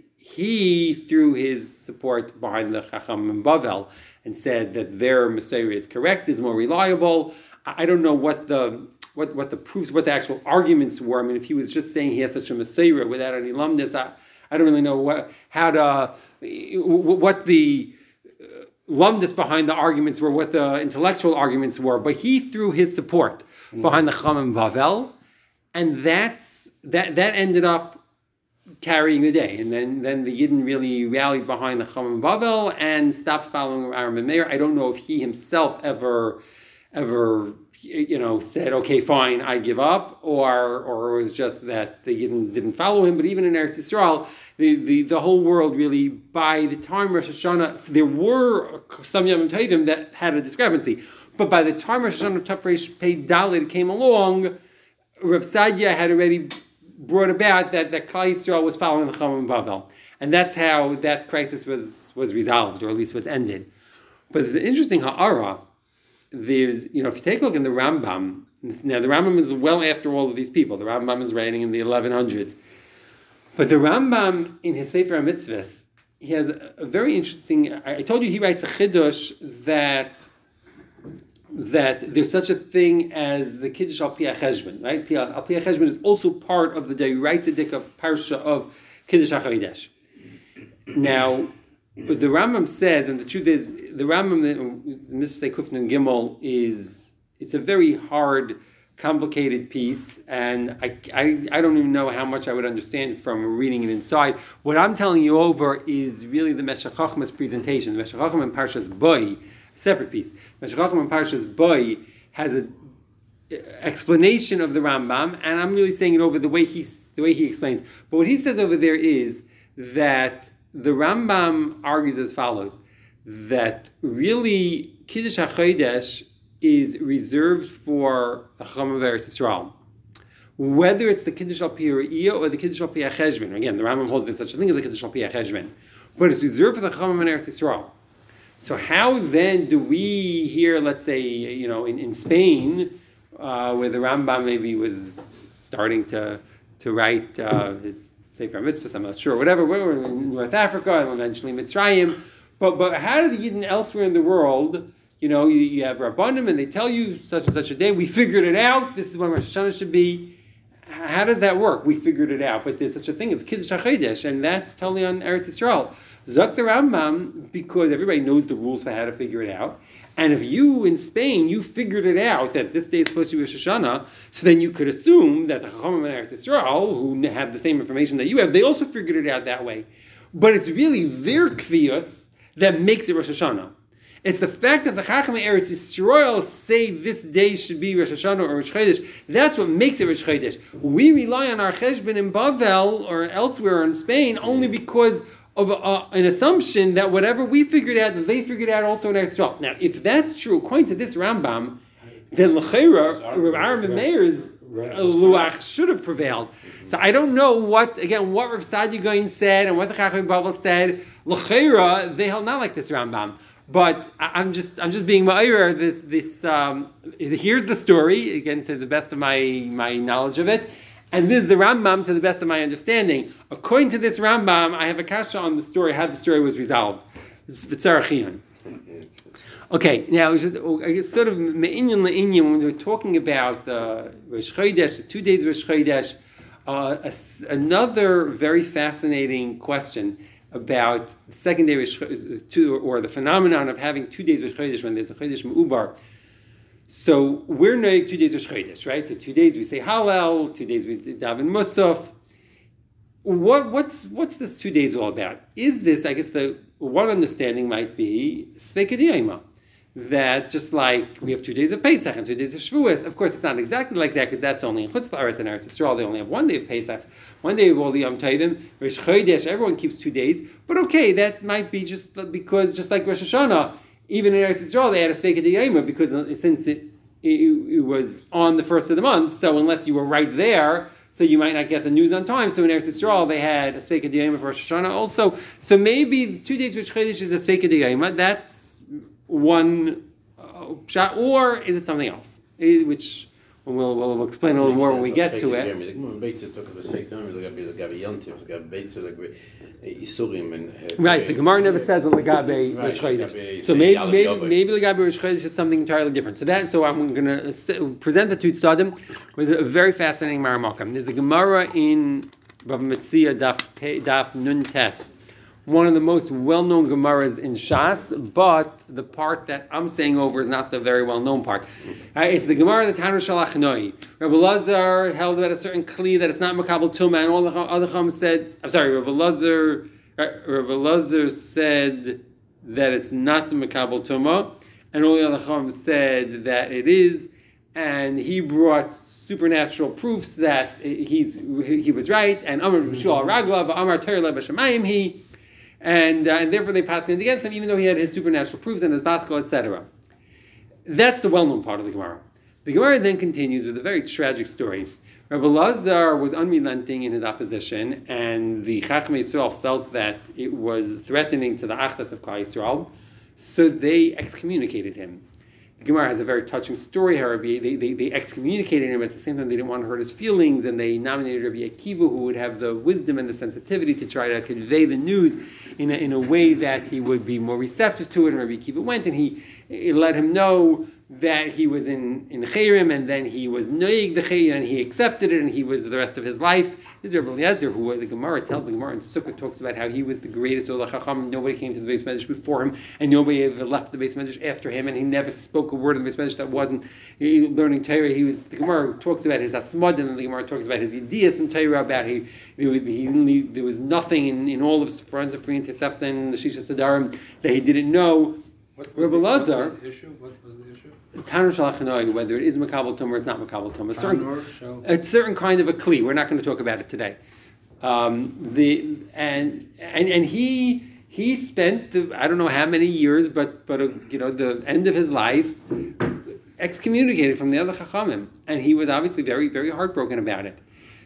he threw his support behind the Chacham in Bavel and said that their Messiah is correct, is more reliable. I don't know what the what, what the proofs, what the actual arguments were. I mean, if he was just saying he has such a Messiah without any lumdus, I, I don't really know what how to what the lumdus behind the arguments were, what the intellectual arguments were. But he threw his support mm. behind the Chacham in Bavel, and that's that that ended up carrying the day, and then, then the Yidden really rallied behind the Chacham in Bavel and stopped following Aram and Meir. I don't know if he himself ever, ever, you know, said, okay, fine, I give up, or or it was just that the Yidden didn't follow him. But even in Eretz Yisrael, the, the, the whole world really, by the time Rosh Hashanah, there were some Yom Tovim that had a discrepancy, but by the time Rosh Hashanah of Tafresh Pei Dalet came along, Rav Sadia had already brought about that, that Klal Yisrael was following the Chacham in Bavel. And that's how that crisis was, was resolved, or at least was ended. But there's an interesting ha'ara. There's, you know, if you take a look in the Rambam, now the Rambam is well after all of these people. The Rambam is writing in the eleven hundreds. But the Rambam, in his Sefer HaMitzvahs, he has a, a very interesting, I, I told you he writes a chidush that that there's such a thing as the Kiddush al Pi HaCheshbon, right? Al Pi HaCheshbon is also part of the Deiraisa Dika Parsha of Kiddush HaChodesh. Now, the Rambam says, and the truth is, the Rambam, Mister Kufnan Gimel, is, it's a very hard, complicated piece, and I, I, I don't even know how much I would understand from reading it inside. What I'm telling you over is really the Meshech Chochmah's presentation. The Meshech Chochmah in Parshas Boi, separate piece. Meshech Chochmah in Parshas Boi has an explanation of the Rambam, and I'm really saying it over the way he the way he explains. But what he says over there is that the Rambam argues as follows: that really Kiddush HaChodesh is reserved for the Chacham of Eretz Yisrael, whether it's the Kiddush al Pi Re'iyah or the Kiddush al Pi HaCheshbon. Again, the Rambam holds there's such a thing as the Kiddush al Pi HaCheshbon, but it's reserved for the Chacham of Eretz Yisrael. So how then do we here, let's say, you know, in, in Spain, uh, where the Rambam maybe was starting to to write uh, his Sefer HaMitzvahs, I'm not sure, whatever, we're in North Africa and eventually Mitzrayim, but but how do the Yidden elsewhere in the world, you know, you, you have Rabbanim and they tell you such and such a day, we figured it out, this is when Rosh Hashanah should be. How does that work? We figured it out, but there's such a thing as Kiddush HaChodesh, and that's totally on Eretz Yisrael. Zok the Rambam, because everybody knows the rules for how to figure it out. And if you in Spain, you figured it out that this day is supposed to be Rosh Hashanah, so then you could assume that the Chachamim in Eretz Yisrael, who have the same information that you have, they also figured it out that way. But it's really their kvios that makes it Rosh Hashanah. It's the fact that the Chachamim Eretz Yisrael say this day should be Rosh Hashanah or Rosh Chodesh. That's what makes it Rosh Chodesh. We rely on our cheshbon in Bavel or elsewhere in Spain only because of uh, an assumption that whatever we figured out, they figured out also in Eretz Yisrael. Now, if that's true, according to this Rambam, then L'cheira, Rav Aaron ben Meir's Luach should have prevailed. So I don't know what, again, what Rav Saadia Gaon said and what the Chachamim Bavel said. L'cheira, they held not like this Rambam. But I'm just I'm just being ma'ir. This this um, here's the story again to the best of my my knowledge of it, and this is the Rambam to the best of my understanding. According to this Rambam, I have a kasha on the story how the story was resolved. It's V'tzarachiyun. Okay, now it's just I guess sort of me'inyan le'inyan when we're talking about uh, Rosh Chodesh, the two days of Rosh Chodesh. Uh, a, another very fascinating question about the second day Rosh Chodesh, or the phenomenon of having two days Rosh Chodesh when there's a Chodesh Me'ubar. So we're noig two days Rosh Chodesh, right? So two days we say Hallel, two days we daven Musaf. What what's what's this two days all about? Is this, I guess the one understanding might be Sveika Diyama, that just like we have two days of Pesach and two days of Shavuos, of course it's not exactly like that because that's only in Chutz La'aretz and Eretz Yisrael. They only have one day of Pesach, one day of all the Yom Tovim. Rosh Chodesh, everyone keeps two days, but okay, that might be just because just like Rosh Hashanah, even in Eretz Yisrael they had a Sveika Diyama because since it, it it was on the first of the month, so unless you were right there, so you might not get the news on time. So in Eretz Yisrael they had a Sveika Diyama for Rosh Hashanah also. So maybe two days Rosh Chodesh is a Sveika Diyama. That's one uh, shot, or is it something else? Eh, which we'll, we'll explain a little more when we get to it. Right, the Gemara never says on Legabe Rosh Chodesh. So maybe maybe maybe Legabe Rosh Chodesh is something entirely different. So that so I'm going to present the two tzadim with a very fascinating Maramakam. There's a Gemara in Bava Metzia Daf Daf Nun Tes, one of the most well-known Gemaras in Shas, but the part that I'm saying over is not the very well-known part. Uh, it's the Gemara, the Tanu Shalach Noi. Rabbi Lazar held at a certain kli that it's not Makabel Tumah, and all the other Chum said, I'm sorry, Rabbi Lazar, Rabbi Lazar said that it's not the Makabel Tumah, and all the other Chum said that it is, and he brought supernatural proofs that he's he was right, and Amar B'Shul Raglav, Amar Torah Lebashamayim he, And, uh, and therefore they passed it against him, even though he had his supernatural proofs and his baskal, et cetera. That's the well-known part of the Gemara. The Gemara then continues with a very tragic story. Rabbi Lazar was unrelenting in his opposition, and the Chachmei Yisrael felt that it was threatening to the Achdas of Klal Yisrael, so they excommunicated him. The Gemara has a very touching story here. They, they, they excommunicated him, but at the same time they didn't want to hurt his feelings, and they nominated Rabbi Akiva, who would have the wisdom and the sensitivity to try to convey the news in a, in a way that he would be more receptive to it. And Rabbi Akiva went, and he, he let him know that he was in, in Chayrim, and then he was Noig the Chayrim, and he accepted it, and he was the rest of his life. This is Rabbi Eliezer, who the Gemara tells, the Gemara in Sukkah talks about how he was the greatest Olach Chacham. Nobody came to the Beis Medrash before him, and nobody ever left the Beis Medrash after him, and he never spoke a word in the Beis Medrash that wasn't learning Torah. He was, the Gemara talks about his Asmod, and the Gemara talks about his ideas in Torah, about he, he, he, there was nothing in, in all of his friends of Friyin Tesefta and the Shisha Sadarim that he didn't know. What was, Rabbi the, what Lazar, was the issue? What was the issue? Tanur Shalachanoi, whether it is Makabel Tumah or it's not Makabel Tumah. A certain, Shal- a certain kind of a kli. We're not going to talk about it today. Um, the and and and he he spent the, I don't know how many years, but but uh, you know the end of his life excommunicated from the other Chachamim, and he was obviously very very heartbroken about it.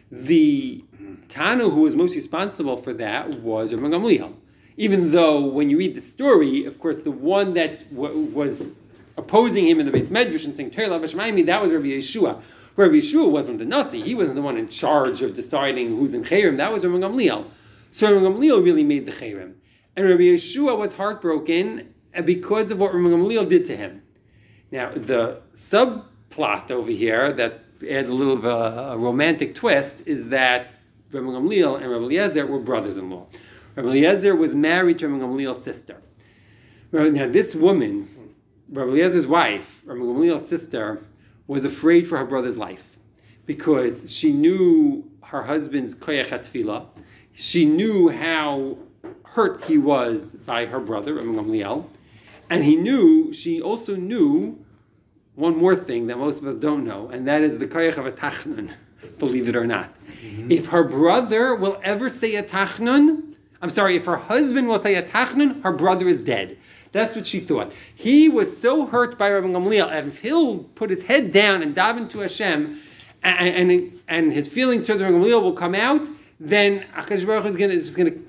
The Tanu who was most responsible for that was Rabbi Gamliel. Even though when you read the story, of course, the one that w- was opposing him in the Beis Medrash and saying Torah L'Bashamayim, that was Rabbi Yeshua. Rabbi Yeshua wasn't the Nasi; he wasn't the one in charge of deciding who's in Chayrim. That was Rabbi Gamliel. So Rabbi Gamliel really made the Chayrim, and Rabbi Yeshua was heartbroken because of what Rabbi Gamliel did to him. Now, the subplot over here that adds a little of a, a romantic twist is that Rabbi Gamliel and Rabbi Eliezer were brothers-in-law. Rabbi Eliezer was married to Rabbi Gamliel's sister. Now, this woman, Rabbi Eliezer's wife, Rabbi Gamliel's sister, was afraid for her brother's life because she knew her husband's koyach hatfilah. She knew how hurt he was by her brother, Rabbi Gamliel, and he knew, she also knew one more thing that most of us don't know, and that is the koyach of a tachnun, believe it or not. Mm-hmm. If her brother will ever say a tachnun, I'm sorry, if her husband will say a tachnun, her brother is dead. That's what she thought. He was so hurt by Rabbi Gamliel, and if he'll put his head down and daven to Hashem, and, and, and his feelings towards Rabbi Gamliel will come out, then Akash Baruch is, gonna, is just going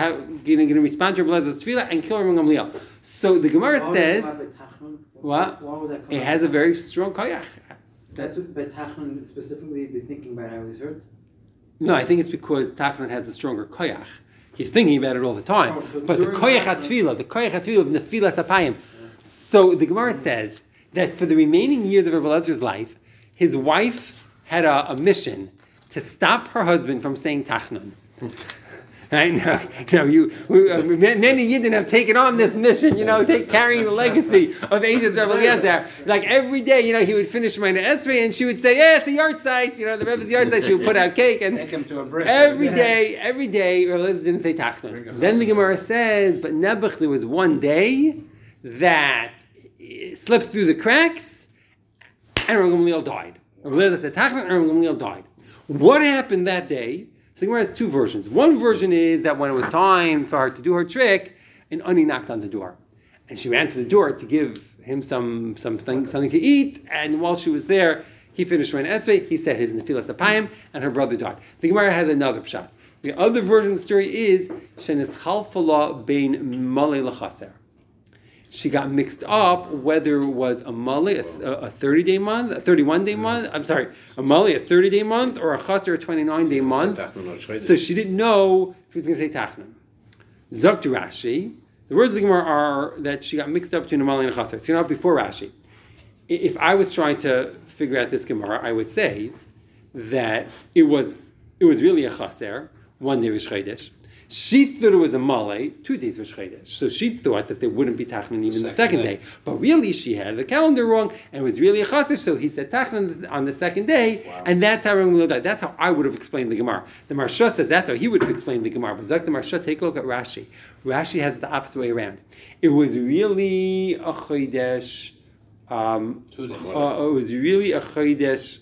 to respond to Rabbi Elazar's tefillah and kill Rabbi Gamliel. So the Gemara says, what? Why would that come It out? has a very strong koyach. That's what by Tachnun specifically be thinking about how he's hurt? No, I think it's because Tachnun has a stronger koyach. He's thinking about it all the time. Oh, so but the during koyach Tachnun- hatfilah, the koyach hatfilah of nefilas apayim. So the Gemara says that for the remaining years of Rabbi Elazar's life, his wife had a, a mission to stop her husband from saying Tachnun. Right now, now you we, uh, many Yidden have taken on this mission, you know, they carrying the legacy of Asia's Rabbi Eliezer. Like every day, you know, he would finish Shemona Esrei and she would say, "Yeah, it's a yard site." You know, the Rebbe's yard site. She would put out cake and Take him to a bris. every day, every day, Rabbi Eliezer didn't say Tachnun. Then the Gemara says, but Nebuch, there was one day that it slipped through the cracks, and Rabbi Gamliel died. Rabbi Eliezer said Tachnun, and Rabbi Gamliel died. What happened that day? So the Gemara has two versions. One version is that when it was time for her to do her trick, an Ani knocked on the door. And she ran to the door to give him some something, something to eat, and while she was there, he finished Shemona Esrei, he said his Nefilas Apayim, and her brother died. The Gemara has another pshat. The other version of the story is, Shenis Chalfala bein Malei L'chaser. She got mixed up whether it was a Malei, a thirty-day month, a thirty-one-day month, I'm sorry, a Malei, a thirty-day month, or a Chaser, a twenty-nine-day month. So she didn't know if she was going to say Tachnun. Zok to Rashi, the words of the Gemara are that she got mixed up between a Malei and a Chaser. It's not before Rashi. If I was trying to figure out this Gemara, I would say that it was it was really a Chaser, one day was Chodesh. She thought it was a Malei, two days was Chodesh. So she thought that there wouldn't be Tachnun even the second day. day. But really she had the calendar wrong, and it was really a Chaser, so he said Tachnun on the second day, wow. And that's how Rabbi Gamliel died. That's how I would have explained the Gemara. The Marsha says that's how he would have explained the Gemara. But Zak the Marsha, take a look at Rashi. Rashi has it the opposite way around. It was really a Chodesh, um, uh, it was really a Chodesh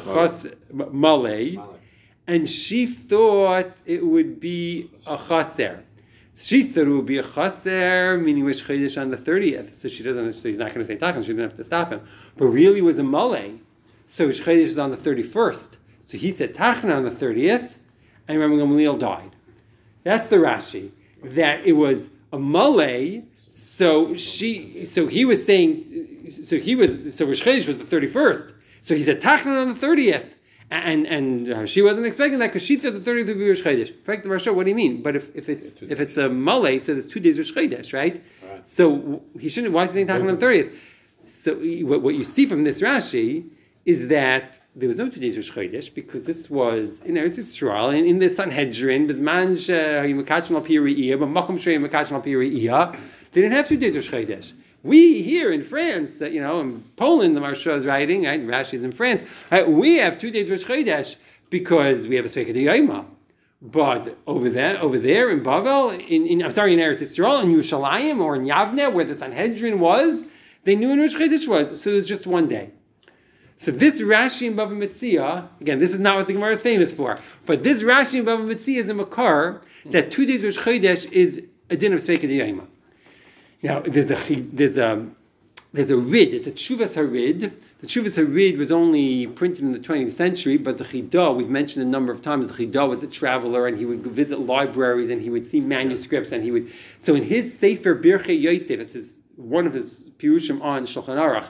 Malei. And she thought it would be a chaser. She thought it would be a chaser, meaning which chodesh on the thirtieth. So she doesn't. So he's not going to say tachan. She didn't have to stop him. But really, it was a malei. So which chodesh is on the thirty-first. So he said tachan on the thirtieth, and Rabbi Gamliel died. That's the Rashi. That it was a malei. So she. So he was saying. So he was. So which chodesh was the thirty-first. So he said tachan on the thirtieth. And and uh, she wasn't expecting that because she thought the thirtieth would be Rosh Chodesh. In fact, the Marsha, what do you mean? But if, if it's if it's a Malay, so it's two days Rosh Chodesh, right? right? So he shouldn't. Why is he talking on the thirtieth? So what, what you see from this Rashi is that there was no two days Rosh Chodesh because this was in Eretz Yisrael in, in the Sanhedrin. Bizman she'yimekachin al pi re'iyah, but makom she'yimekachin al pi re'iyah. They didn't have two days Rosh Chodesh. We here in France, uh, you know, in Poland, the Marsha is writing, right? Rashi's in France. Right? We have two days Rosh Chodesh because we have a Sveika D'Yoma. But over there, over there in Bavel, in, in I'm sorry, in Eretz Yisrael, in Yerushalayim or in Yavne, where the Sanhedrin was, they knew when Rosh Chodesh was. So it was just one day. So this Rashi in Bava Metzia, again, this is not what the Gemara is famous for, but this Rashi in Bava Metzia is a makar that two days Rosh Chodesh is a din of Sveika D'Yoma. Now, there's a there's a there's a rid. It's a Tshuvas Harid. The Tshuvas Harid was only printed in the twentieth century, but the Chidah, we've mentioned a number of times, the Chidah was a traveler, and he would visit libraries, and he would see manuscripts, and he would. So in his Sefer Birchei Yosef, this is one of his pirushim on Shulchan Aruch,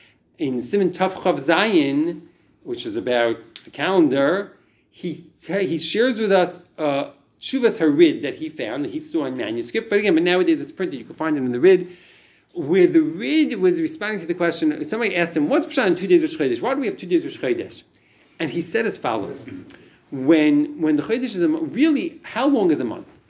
in Siman Tov Chav Zayin, which is about the calendar, he he shares with us. Uh, Shuvas Harid that he found, that he saw in manuscript, but again, but nowadays it's printed, you can find it in the Rid, where the Rid was responding to the question, somebody asked him, what's Pshat on two days of Chodesh? Why do we have two days of Chodesh? And he said as follows, when when the Chodesh is a month, really, how long is a month?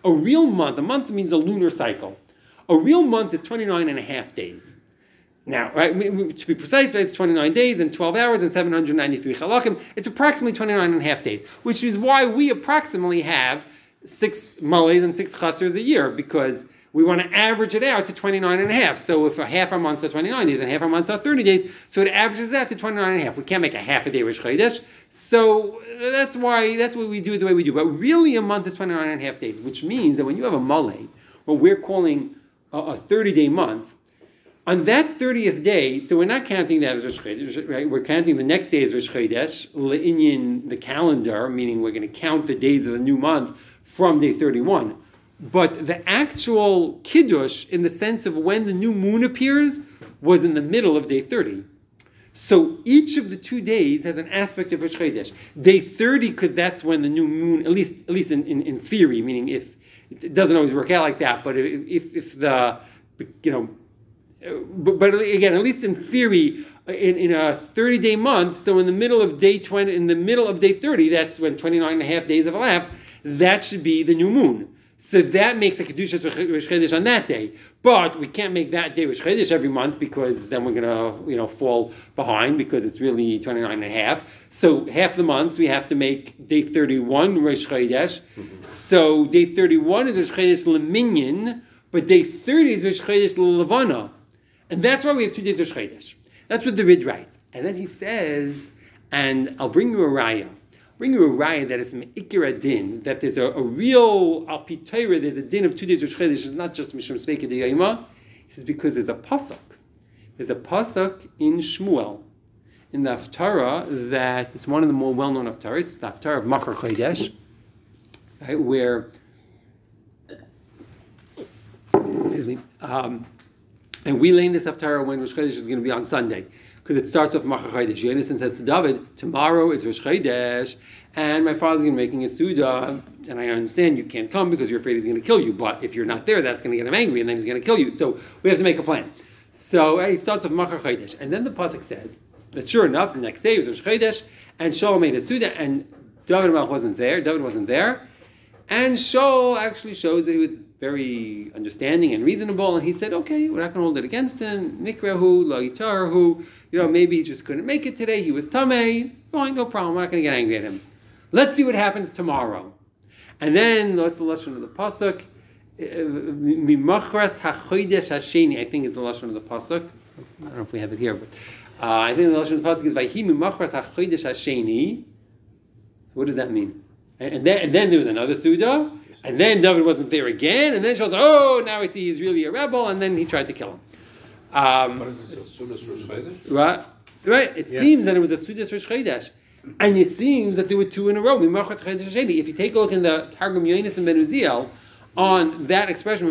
A real month, a month means a lunar cycle. A real month is twenty-nine and a half days. Now, right, to be precise, right, it's twenty-nine days and twelve hours and seven hundred ninety-three chalakim. It's approximately twenty-nine and a half days, which is why we approximately have six malays and six chasers a year, because we want to average it out to twenty-nine and a half. So if a half our months are twenty-nine days and half our months are thirty days, so it averages out to twenty-nine and a half. We can't make a half a day Rosh Chodesh. So that's why, that's what we do the way we do. But really a month is twenty-nine and a half days, which means that when you have a malay, what we're calling a thirty-day month, on that thirtieth day, so we're not counting that as Rosh Chodesh, right? We're counting the next day as Rosh Chodesh, le'inyan the calendar, meaning we're going to count the days of the new month from day thirty-one. But the actual Kiddush, in the sense of when the new moon appears, was in the middle of day thirty. So each of the two days has an aspect of Rosh Chodesh. Day thirty, because that's when the new moon, at least at least in, in, in theory, meaning if it doesn't always work out like that, but if if the, you know, but, but again, at least in theory, in, in a thirty-day month, so in the middle of day twenty, in the middle of day thirty, that's when twenty-nine and a half days have elapsed, that should be the new moon. So that makes a Kedushas Rosh Chodesh on that day. But we can't make that day Rosh Chodesh every month, because then we're going to, you know, fall behind, because it's really twenty-nine and a half. So half the months we have to make day thirty-one Rosh Chodesh. Mm-hmm. So day thirty-one is Rosh Chodesh Leminyan, but day thirty is Rosh Chodesh Levana. And that's why we have two days Rosh Chodesh. That's what the Rid writes. And then he says, and I'll bring you a raya. Bring you a raya that is me'ikir din, that there's a, a real al pi Torah, there's a din of two days Rosh Chodesh. It's not just mishum sveika d'yayma. He says because there's a pasuk. There's a pasuk in Shmuel, in the Haftarah, that it's one of the more well-known Haftarahs. It's the Haftarah of Machar Chodesh, right, where, excuse me, um, and we lay in this Haftarah when Rosh Chodesh is going to be on Sunday, because it starts off Machar Chodesh. Yonasan says to David, tomorrow is Rosh Chodesh, and my father's going to be making a Suda, and I understand you can't come because you're afraid he's going to kill you, but if you're not there, that's going to get him angry, and then he's going to kill you. So we have to make a plan. So uh, he starts off Machar Chodesh, and then the pasuk says that sure enough, the next day was Rosh Chodesh, and Shaul made a Suda, and David Melech wasn't there, David wasn't there, and Shaul actually shows that he was very understanding and reasonable, and he said, okay, we're not going to hold it against him. Nikrahu, lo yitarahu. You know, maybe he just couldn't make it today. He was tamei. Fine, no problem. We're not going to get angry at him. Let's see what happens tomorrow. And then, that's the lashon of the pasuk. Mimachras hachodesh hasheni, I think is the lashon of the pasuk. I don't know if we have it here, but uh, I think the lashon of the pasuk is vayhi mimachras hachodesh hasheni. What does that mean? And then, and then there was another Suda, and then David wasn't there again, and then she was, oh, now I see he's really a rebel, and then he tried to kill him. Um, What is this, a Sudas Rosh Chodesh? right, right. It Yeah. seems that it was a Sudas Rosh Chodesh, and it seems that there were two in a row. If you take a look in the Targum Yonis and Ben Uziel on that expression,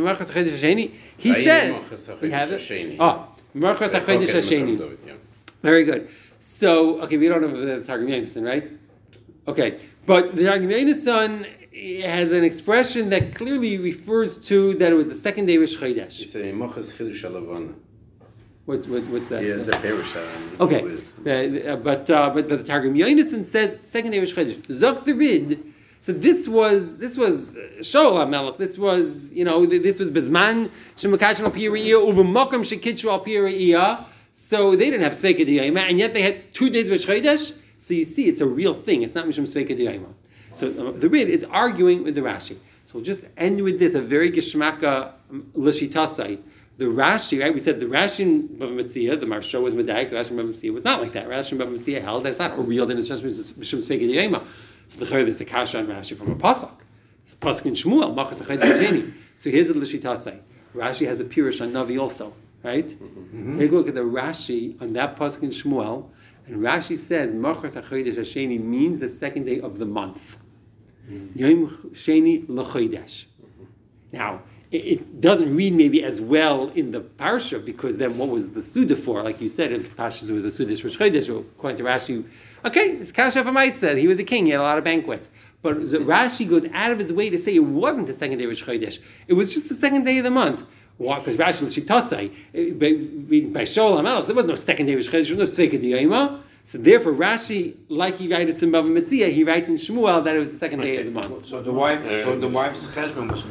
he says, we have it. Oh, Mimachras HaChodesh Hasheni. Very good. So, okay, we don't have the Targum Yonis, right? Okay, but the Targum Yonis has an expression that clearly refers to that it was the second day of Rosh Chodesh. It's a Mimachras Chidush Alavana. What, what, what's that? Yeah, the Perush. Okay, uh, but, uh, but but the Targum Yonasan says second day Rosh Chodesh. Zok the Rid. So this was this was Shaul HaMelech. This was you know this was Bezman Shemakach al Piriyah over Makam Shekitchu al Piriyah. So they didn't have Sveika D'Yayma, and yet they had two days of Rosh Chodesh. So you see, it's a real thing. It's not Mishum Sveika D'Yayma. So uh, the Rid is arguing with the Rashi. So we'll just end with this, a very Geshmaka L'Shitasai. The Rashi, right? We said the Rashi in Bava Metzia, the Marsha was Medaik, the Rashi in Bava Metzia was not like that. Rashi in Bava Metzia held that it's not a real din, it's just Mishum Sveika D'Yayma. So the Chayr is the Kasha and Rashi from a Pasuk. It's a Pasuk in Shmuel, Machas Chodesh Hasheni. So here's the L'Shitasai. Rashi has a Pirush on Navi also, right? Mm-hmm. Take a look at the Rashi on that Pasuk in Shmuel, and Rashi says Machas Chodesh Hasheni means the second day of the month. Yom Sheni L'Chodesh. Now, it doesn't read maybe as well in the parsha, because then what was the Suda for? Like you said, it was Pashas, it was a Suda Rosh Chodesh, or according to Rashi, okay, it's Kasha Famai said, he was a king, he had a lot of banquets. But Rashi goes out of his way to say it wasn't the second day of Rosh Chodesh, it was just the second day of the month. Why? Because Rashi L'Shitasai, by Shaul HaMelech, there was no second day of Rosh Chodesh, there was no Sveika D'Yayma. So therefore, Rashi, like he writes in Bava Metzia, he writes in Shmuel that it was the second day of the month. So the wife, so the wife's husband was